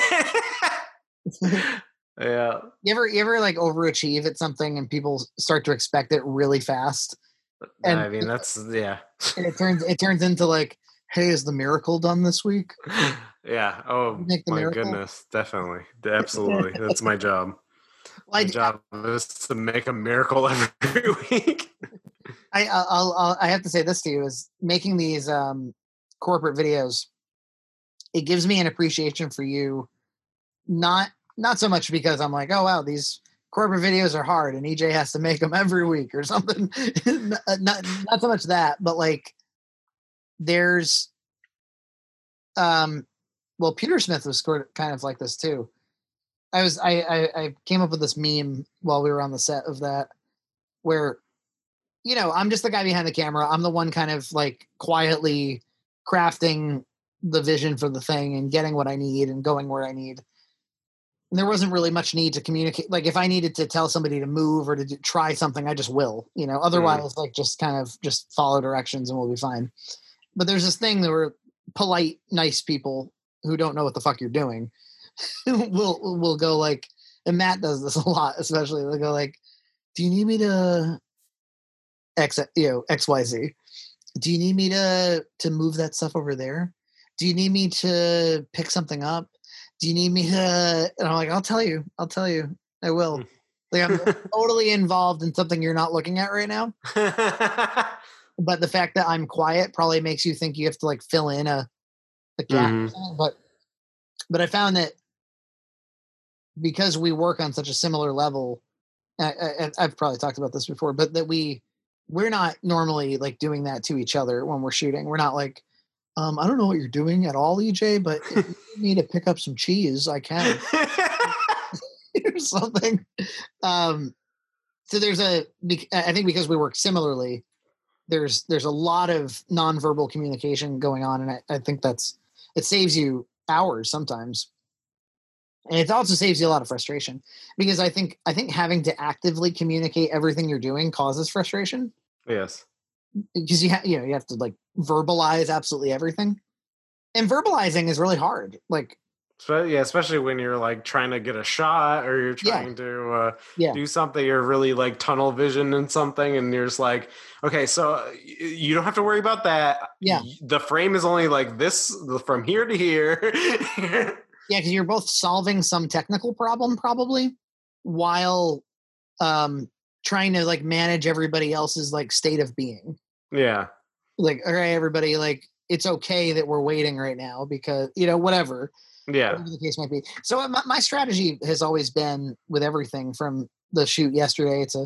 Yeah. You ever, you ever like overachieve at something and people start to expect it really fast? And I mean, that's yeah. and it turns it turns into like, hey, is the miracle done this week? Yeah. Oh my miracle? goodness, definitely, absolutely. That's my job. Well, my I, job is to make a miracle every week. I I'll, I'll I have to say this to you, is making these um, corporate videos. It gives me an appreciation for you, not not so much because I'm like, oh wow, these corporate videos are hard and E J has to make them every week or something. not, not not so much that, but like there's um well, Petersmith was kind of like this too. I was I, I I came up with this meme while we were on the set of that, where you know, I'm just the guy behind the camera. I'm the one kind of like quietly crafting the vision for the thing and getting what I need and going where I need. And there wasn't really much need to communicate. Like if I needed to tell somebody to move or to do, try something, I just will, you know, otherwise mm. like just kind of just follow directions and we'll be fine. But there's this thing that we're polite, nice people who don't know what the fuck you're doing will will go like, and Matt does this a lot, especially they'll go like, do you need me to X, you know, X Y Z? Do you need me to to move that stuff over there? Do you need me to pick something up? Do you need me to? And I'm like, I'll tell you. I'll tell you. I will. Like I'm totally involved in something you're not looking at right now. But the fact that I'm quiet probably makes you think you have to like fill in a, a gap. Mm-hmm. But but I found that because we work on such a similar level, I, I, I've probably talked about this before, but that we we're not normally like doing that to each other when we're shooting. We're not like, um, I don't know what you're doing at all, E J, but if you need to pick up some cheese, I can. Or something. Um, so there's a, I think because we work similarly, there's there's a lot of nonverbal communication going on, and I, I think that's it saves you hours sometimes. And it also saves you a lot of frustration because I think I think having to actively communicate everything you're doing causes frustration. Yes. Because you have you know you have to like verbalize absolutely everything, and verbalizing is really hard. Like, so, yeah, especially when you're like trying to get a shot or you're trying yeah. to uh, yeah. do something, you're really like tunnel vision and something, and you're just like, okay, so you don't have to worry about that. Yeah, the frame is only like this from here to here. Yeah, because you're both solving some technical problem probably while um, trying to like manage everybody else's like state of being. Yeah. Like, all right, everybody, like it's okay that we're waiting right now because, you know, whatever. Yeah. Whatever the case might be. So my, my strategy has always been with everything from the shoot yesterday to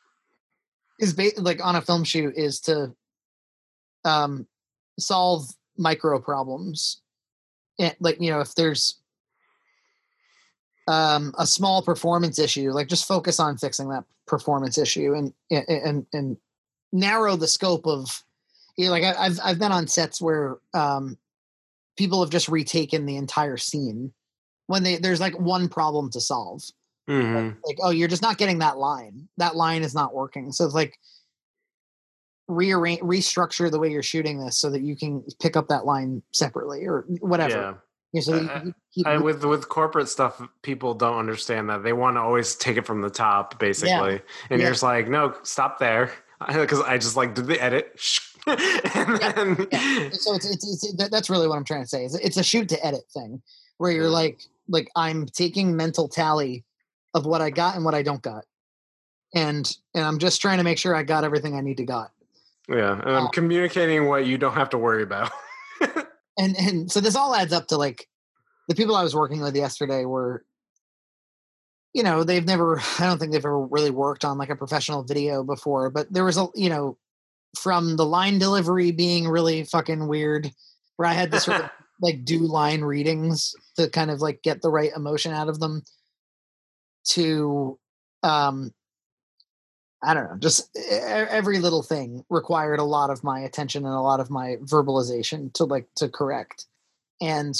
is ba- like on a film shoot is to um, solve micro problems. And, like, you know, if there's um, a small performance issue, like just focus on fixing that performance issue and, and, and, and narrow the scope of, Yeah, like I, I've I've been on sets where um, people have just retaken the entire scene when they there's like one problem to solve. Mm-hmm. Like, like, oh, you're just not getting that line. That line is not working. So it's like rearrange, restructure the way you're shooting this so that you can pick up that line separately or whatever. Yeah. You know, so that you I, can keep I, with with corporate stuff, people don't understand that. They want to always take it from the top, basically, Yeah. and Yeah. you're just like, no, stop there, because I just like did the edit, and Yeah. then Yeah. So it's, it's it's that- that's really what I'm trying to say. Is it's a shoot to edit thing where you're Yeah. like like I'm taking mental tally of what I got and what I don't got, and and I'm just trying to make sure I got everything I need to got. yeah, and I'm Uh, communicating what you don't have to worry about. and and so this all adds up to like the people I was working with yesterday were, you know, they've never, I don't think they've ever really worked on like a professional video before, but there was a, you know, from the line delivery being really fucking weird, where I had to sort of like do line readings to kind of like get the right emotion out of them, to, um, I don't know, just e- every little thing required a lot of my attention and a lot of my verbalization to like to correct. And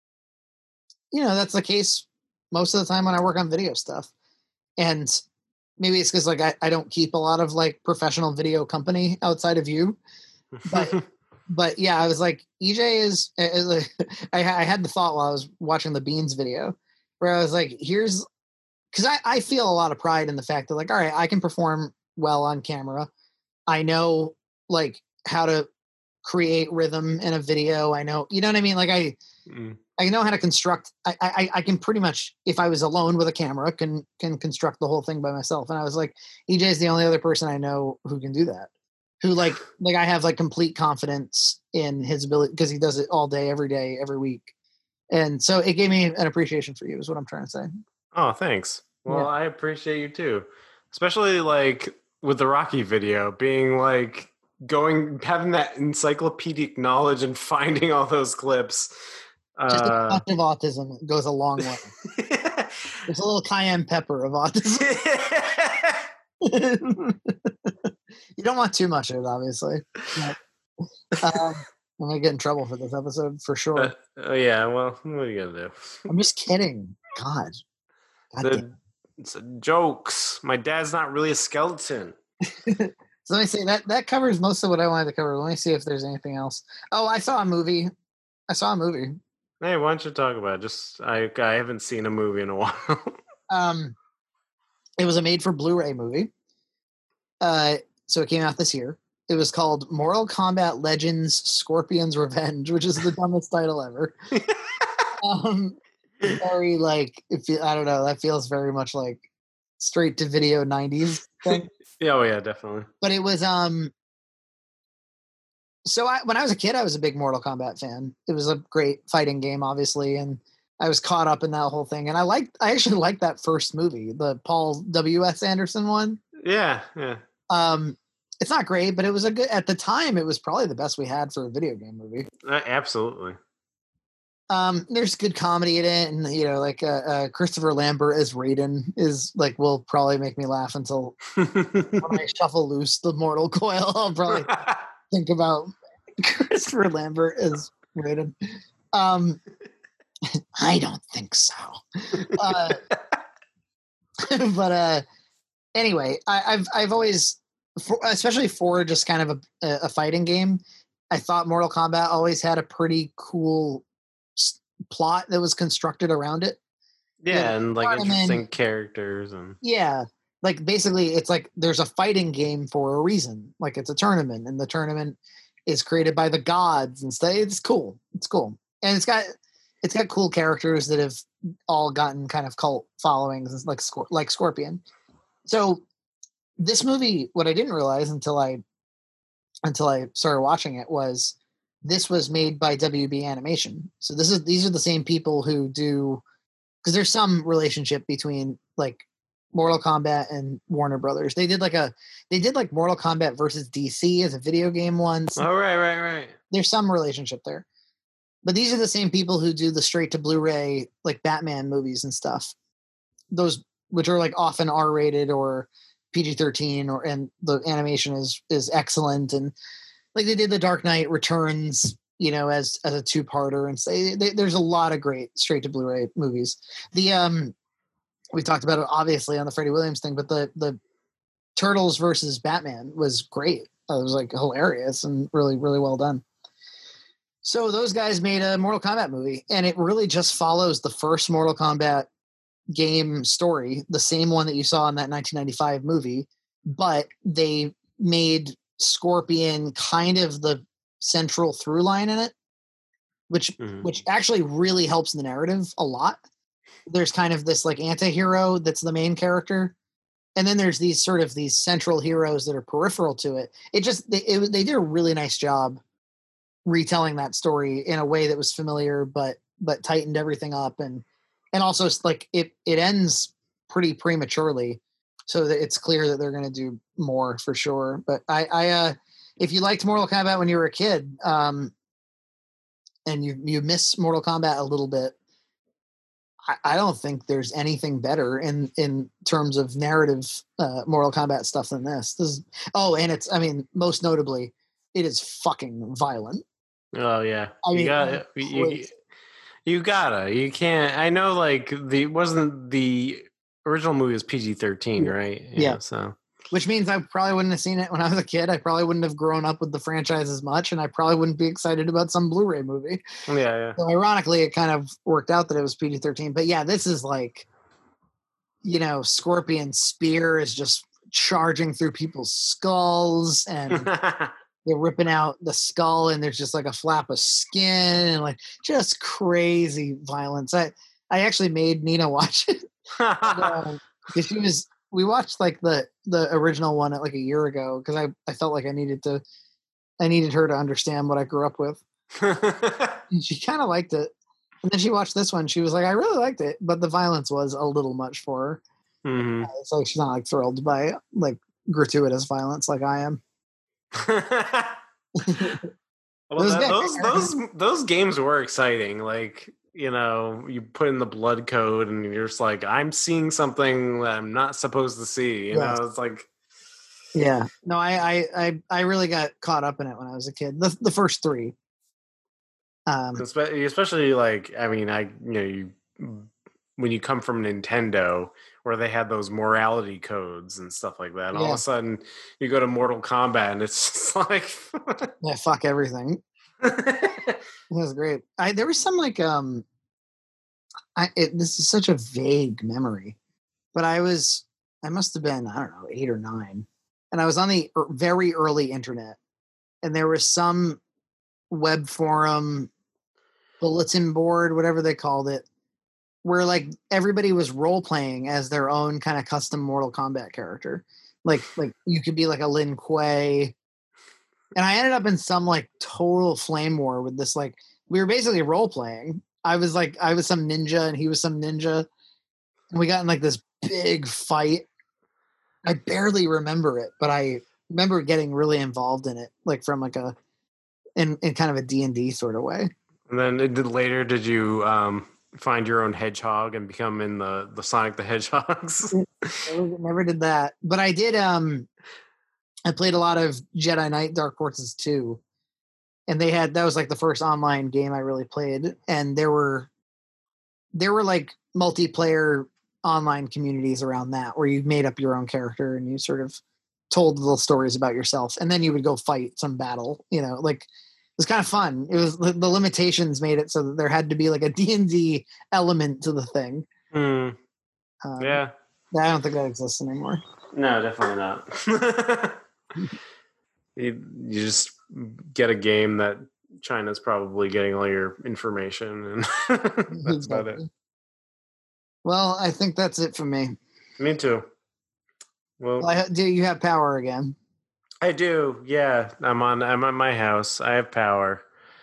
you know, that's the case most of the time when I work on video stuff. And maybe it's because like I, I don't keep a lot of like professional video company outside of you. But but yeah, I was like, E J is uh, I, I had the thought while I was watching the Beans video where I was like, here's because I, I feel a lot of pride in the fact that like, all right, I can perform well on camera. I know like how to create rhythm in a video. I know, you know what I mean? Like I Mm. I know how to construct. I, I I can pretty much, if I was alone with a camera, can can construct the whole thing by myself. And I was like, E J is the only other person I know who can do that. Who like like I have like complete confidence in his ability because he does it all day, every day, every week. And so it gave me an appreciation for you. Is what I'm trying to say. Oh, thanks. Well, Yeah. I appreciate you too, especially like with the Rocky video, being like going having that encyclopedic knowledge and finding all those clips. Just a Uh, touch of autism goes a long way. There's a little cayenne pepper of autism. You don't want too much of it, obviously. But, um, I'm gonna get in trouble for this episode for sure. uh, oh yeah, well, what are you gonna do? I'm just kidding. God. God damn. The it's jokes. My dad's not really a skeleton. So let me see that that covers most of what I wanted to cover. Let me see if there's anything else. Oh, I saw a movie. I saw a movie. Hey, why don't you talk about it? Just I I haven't seen a movie in a while. Um, it was a made for Blu-ray movie. Uh, so it came out this year. It was called Mortal Kombat Legends: Scorpion's Revenge, which is the dumbest title ever. Um, very like if you, I don't know. That feels very much like straight to video nineties thing. Yeah, oh yeah, definitely. But it was um so I, when I was a kid, I was a big Mortal Kombat fan. It was a great fighting game, obviously, and I was caught up in that whole thing. And I liked, I actually liked that first movie, the Paul W S Anderson one. Yeah, yeah. Um, it's not great, but it was a good at the time. It was probably the best we had for a video game movie. Uh, absolutely. Um, there's good comedy in it, and you know, like uh, uh, Christopher Lambert as Raiden is like will probably make me laugh until when I shuffle loose the mortal coil. I'll probably think about Christopher Lambert as Raiden. Um, I don't think so. Uh, but uh, anyway, I, I've I've always, for, especially for just kind of a, a fighting game, I thought Mortal Kombat always had a pretty cool s- plot that was constructed around it. Yeah, Yeah, and like tournament. interesting characters and Yeah, like basically, it's like there's a fighting game for a reason. Like it's a tournament, and the tournament is created by the gods and stuff. It's cool. It's cool, and it's got it's got cool characters that have all gotten kind of cult followings, like Scor- like Scorpion. So this movie, what I didn't realize until I until I started watching it was this was made by W B Animation. So this is these are the same people who do because there's some relationship between like Mortal Kombat and Warner Brothers. They did like a they did like Mortal Kombat versus D C as a video game once. oh right, right, right. There's some relationship there. But these are the same people who do the straight to Blu-ray like Batman movies and stuff. Those which are like often R-rated or P G thirteen or and the animation is is excellent and like they did the Dark Knight Returns, you know, as as a two-parter, and say they, there's a lot of great straight to Blu-ray movies. The um, we talked about it obviously on the Freddie Williams thing, but the the Turtles versus Batman was great. It was like hilarious and really really well done. So those guys made a Mortal Kombat movie, and it really just follows the first Mortal Kombat game story, the same one that you saw in that nineteen ninety-five movie, but they made Scorpion kind of the central through line in it, which mm-hmm. which actually really helps the narrative a lot. There's kind of this like anti-hero that's the main character, and then there's these sort of these central heroes that are peripheral to it. It just they, it, they did a really nice job retelling that story in a way that was familiar, but but tightened everything up, and and also like it it ends pretty prematurely, so that it's clear that they're going to do more for sure. But I I uh, if you liked Mortal Kombat when you were a kid, um, and you you miss Mortal Kombat a little bit, I, I don't think there's anything better in in terms of narrative uh, Mortal Kombat stuff than this. This is, oh, and it's I mean most notably, it is fucking violent. Oh yeah, I you mean, got you, you gotta. You can't. I know, like the wasn't the original movie was P G thirteen, right? Yeah, yeah. So, which means I probably wouldn't have seen it when I was a kid. I probably wouldn't have grown up with the franchise as much, and I probably wouldn't be excited about some Blu-ray movie. Yeah, yeah. So ironically, it kind of worked out that it was P G thirteen. But yeah, this is like, you know, Scorpion Spear is just charging through people's skulls, and they're ripping out the skull, and there's just like a flap of skin, and like just crazy violence. I I actually made Nina watch it because uh, she was. We watched like the the original one at like a year ago because I I felt like I needed to I needed her to understand what I grew up with. And she kind of liked it, and then she watched this one. She was like, I really liked it, but the violence was a little much for her. Mm-hmm. Uh, it's like she's not like thrilled by like gratuitous violence like I am. Well, that, those those those games were exciting. Like, you know, you put in the blood code, and you're just like, I'm seeing something that I'm not supposed to see. You yes. know, it's like, yeah. No, I, I I I really got caught up in it when I was a kid. The the first three. Um, especially like, I mean, I you know, you when you come from Nintendo, where they had those morality codes and stuff like that. And yeah. all of a sudden you go to Mortal Kombat and it's just like yeah, fuck everything. It was great. I there was some like um I it, this is such a vague memory, but I was I must have been, I don't know, eight or nine, and I was on the er, very early internet, and there was some web forum bulletin board, whatever they called it, where like everybody was role playing as their own kind of custom Mortal Kombat character. Like, like you could be like a Lin Kuei. And I ended up in some like total flame war with this. Like, we were basically role playing. I was like, I was some ninja and he was some ninja. And we got in like this big fight. I barely remember it, but I remember getting really involved in it, like from like a, in, in kind of a D and D sort of way. And then did, later, did you, um, find your own hedgehog and become in the the Sonic the Hedgehogs? never, never did that, but I did. Um, I played a lot of Jedi Knight Dark Forces two, and they had that was like the first online game I really played, and there were there were like multiplayer online communities around that where you made up your own character and you sort of told little stories about yourself, and then you would go fight some battle. You know, like. It was kind of fun. It was the limitations made it so that there had to be like a D and D element to the thing. Mm. Um, yeah. I don't think that exists anymore. No, definitely not. you, you just get a game that China's probably getting all your information, and that's exactly. about it. Well, I think that's it for me. Me too. Well, well I, do you have power again? I do, yeah. I'm on. I'm at my house. I have power.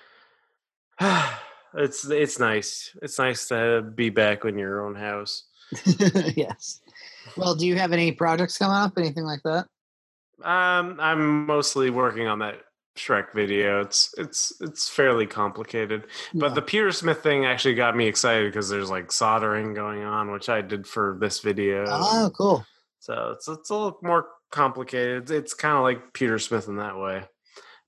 it's it's nice. It's nice to be back in your own house. Yes. Well, do you have any projects coming up? Anything like that? Um, I'm mostly working on that Shrek video. It's it's it's fairly complicated, yeah. But the Peter Smith thing actually got me excited because there's like soldering going on, which I did for this video. Oh, cool. So it's it's a little more complicated. It's kind of like Peter Smith in that way.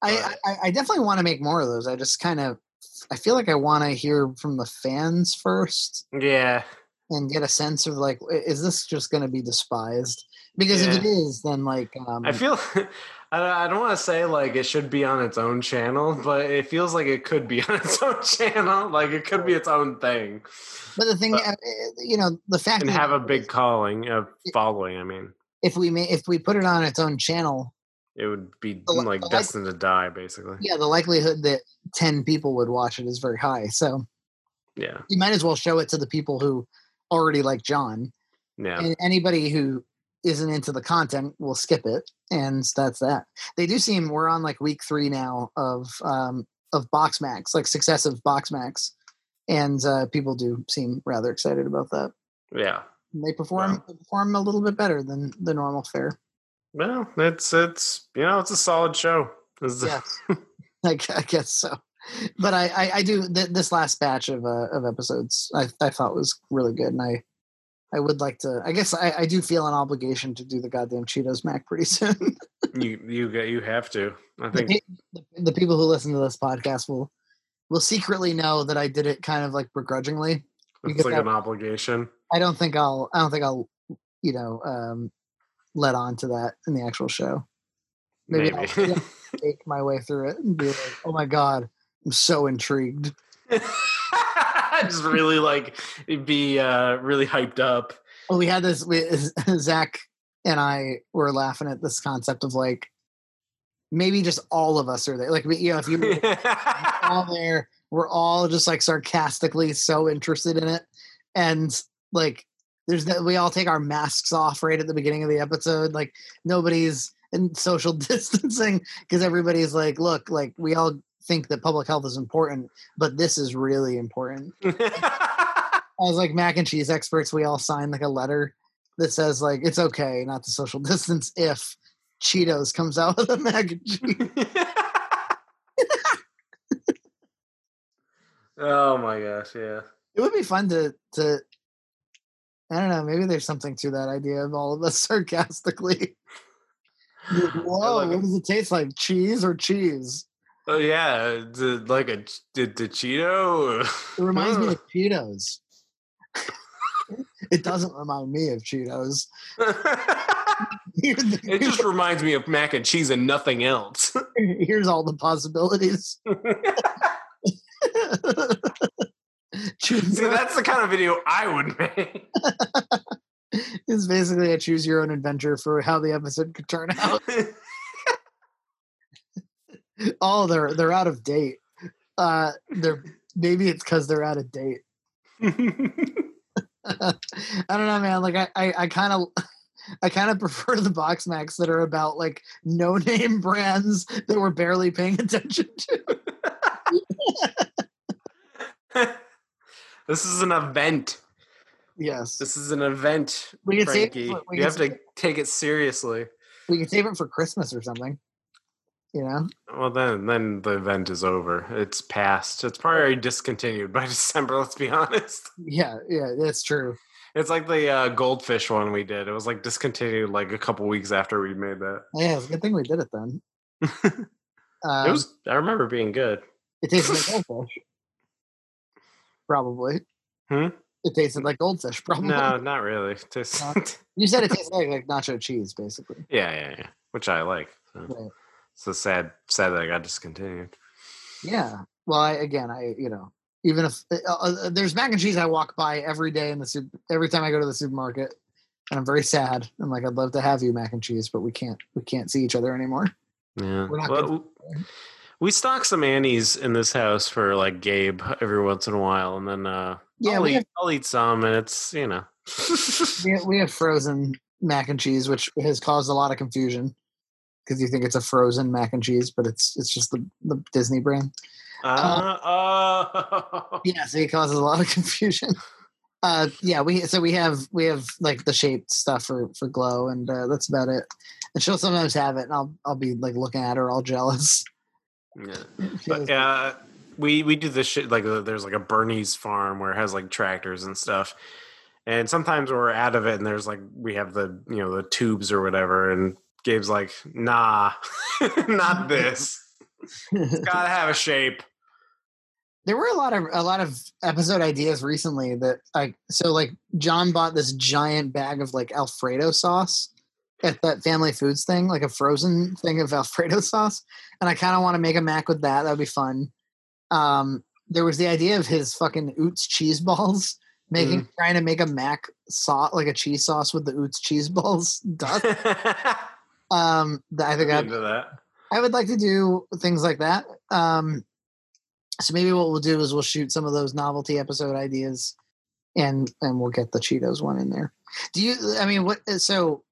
I, I, I definitely want to make more of those. I just kind of, I feel like I want to hear from the fans first. Yeah. And get a sense of like, is this just going to be despised? Because yeah. if it is, then like, um, I feel, I don't want to say like it should be on its own channel, but it feels like it could be on its own channel. Like it could be its own thing. But the thing, but, uh, you know, the fact and that have a big calling, a following. I mean, if we may, if we put it on its own channel, it would be the, like the destined to die, basically. Yeah, the likelihood that ten people would watch it is very high. So, yeah, you might as well show it to the people who already like John. Yeah, and anybody who isn't into the content will skip it, and that's that. They do seem we're on like week three now of um, of Boxmax, like successive Boxmax, and uh, people do seem rather excited about that. Yeah, they perform wow. they perform a little bit better than the normal fare. Well, it's it's you know it's a solid show. Yes, I, I guess so. But I I, I do th- this last batch of uh, of episodes I I thought was really good, and I I would like to. I guess I, I do feel an obligation to do the goddamn Cheetos Mac pretty soon. you you you have to. I think the, the, the people who listen to this podcast will will secretly know that I did it kind of like begrudgingly. It's like I, an obligation. I don't think I'll. I don't think I'll. You know, um, let on to that in the actual show. Maybe, Maybe. I'll take my way through it and be like, "Oh my god, I'm so intrigued." Just really like be uh, really hyped up. Well, we had this. We, Zach and I were laughing at this concept of like maybe just all of us are there. Like, you know, if you're all there, we're all just like sarcastically so interested in it, and like there's that we all take our masks off right at the beginning of the episode. Like nobody's in social distancing because everybody's like, look, like we all think that public health is important, but this is really important. As like mac and cheese experts, we all sign like a letter that says like it's okay not to social distance if Cheetos comes out with a mac and cheese. Oh my gosh, yeah. It would be fun to to I don't know, maybe there's something to that idea of all of us sarcastically. Whoa, like, what does it taste like? Cheese or cheese? Oh yeah, the, like a the, the Cheeto. It reminds me of Cheetos. It doesn't remind me of Cheetos. It just reminds me of mac and cheese and nothing else. Here's all the possibilities. See, that's the kind of video I would make. It's basically a choose your own adventure for how the episode could turn out. Oh, they're they're out of date. Uh, they're maybe it's because they're out of date. I don't know, man. Like I, I, I kind of, I kind of prefer the Boxmax that are about like no name brands that we're barely paying attention to. This is an event. Yes, this is an event. We can Frankie. save it for, you have to it. take it seriously. We can save it for Christmas or something. You know. Well, then, then the event is over. It's past. It's probably already discontinued by December. Let's be honest. Yeah, yeah, that's true. It's like the uh, goldfish one we did. It was like discontinued like a couple weeks after we made that. Yeah, it's a good thing we did it then. um, it was. I remember being good. It tasted like goldfish. Probably. Hmm. It tasted like goldfish. Probably. No, not really. It tastes... uh, you said it tasted like, like nacho cheese, basically. Yeah, yeah, yeah. Which I like. So. Right. So sad, sad that I got discontinued. Yeah. Well, I, again, I you know, even if uh, uh, there's mac and cheese, I walk by every day in the soup. Every time I go to the supermarket, and I'm very sad. I'm like, I'd love to have you mac and cheese, but we can't. We can't see each other anymore. Yeah. We're not well, we stock some Annie's in this house for like Gabe every once in a while, and then uh, yeah, I'll eat, have, I'll eat some, and it's you know. we, have, we have frozen mac and cheese, which has caused a lot of confusion. Because you think it's a frozen mac and cheese, but it's it's just the, the Disney brand. Uh, uh, oh. Yeah, so it causes a lot of confusion. Uh, yeah, we so we have we have like the shaped stuff for, for Glow, and uh, that's about it. And she'll sometimes have it, and I'll I'll be like looking at her all jealous. Yeah, but uh, we we do this shit like uh, there's like a Bernie's farm where it has like tractors and stuff, and sometimes we're out of it, and there's like we have the you know the tubes or whatever, and Gabe's like, nah, not this. It's gotta have a shape. There were a lot of a lot of episode ideas recently that I so like John bought this giant bag of like Alfredo sauce at that Family Foods thing, like a frozen thing of Alfredo sauce, and I kind of want to make a mac with that. That'd be fun. Um, there was the idea of his fucking Oots cheese balls, making mm. trying to make a mac sauce like a cheese sauce with the Oots cheese balls. Dust. um, I think I'd, that. I would like to do things like that. Um. So maybe what we'll do is we'll shoot some of those novelty episode ideas, and and we'll get the Cheetos one in there. Do you? I mean, what? So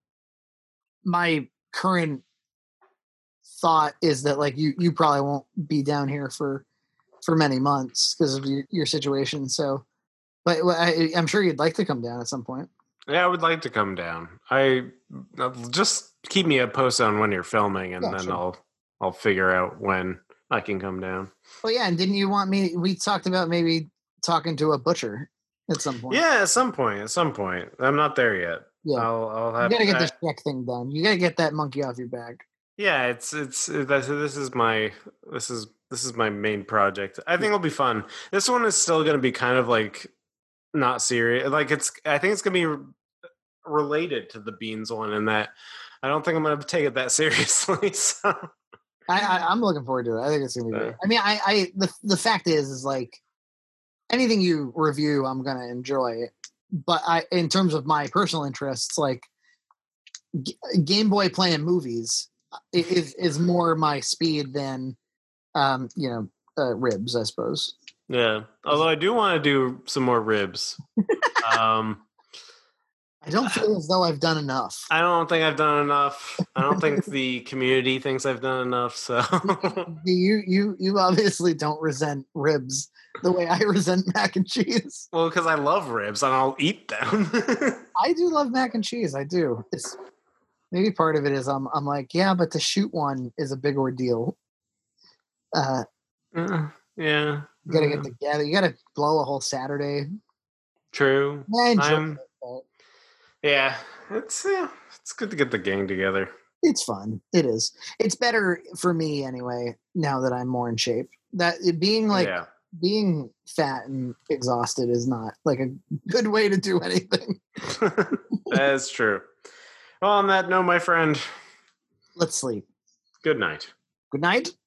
my current thought is that like you you probably won't be down here for for many months because of your, your situation. So, but I, I'm sure you'd like to come down at some point. Yeah, I would like to come down. I just keep me a post on when you're filming, and yeah, then sure. I'll I'll figure out when I can come down. Well, yeah, and didn't you want me? We talked about maybe talking to a butcher at some point. Yeah, at some point. At some point, I'm not there yet. Yeah, I'll, I'll have. You gotta get I, this check thing done. You gotta get that monkey off your back. Yeah, it's it's this is my this is this is my main project. I think it'll be fun. This one is still going to be kind of like not serious. Like it's. I think it's going to be related to the beans one, in that I don't think I'm going to take it that seriously. So. I, I, I'm looking forward to it. I think it's gonna be great. I mean, I, I the the fact is, is like anything you review, I'm gonna enjoy. But I, in terms of my personal interests, like G- Game Boy playing movies is is more my speed than, um, you know, uh, ribs, I suppose. Yeah. Although I do want to do some more ribs. um. I don't feel as though I've done enough. I don't think I've done enough. I don't think the community thinks I've done enough. So you you you obviously don't resent ribs the way I resent mac and cheese. Well, because I love ribs and I'll eat them. I do love mac and cheese. I do. It's maybe part of it is I'm I'm like, yeah, but to shoot one is a big ordeal. Uh, uh yeah. You gotta uh, get together. You gotta blow a whole Saturday. True. I enjoy I'm, it. Yeah, it's yeah, it's good to get the gang together. It's fun. It is. It's better for me anyway. Now that I'm more in shape, that it being like yeah. being fat and exhausted is not like a good way to do anything. That is true. Well, on that note, my friend, let's sleep. Good night. Good night.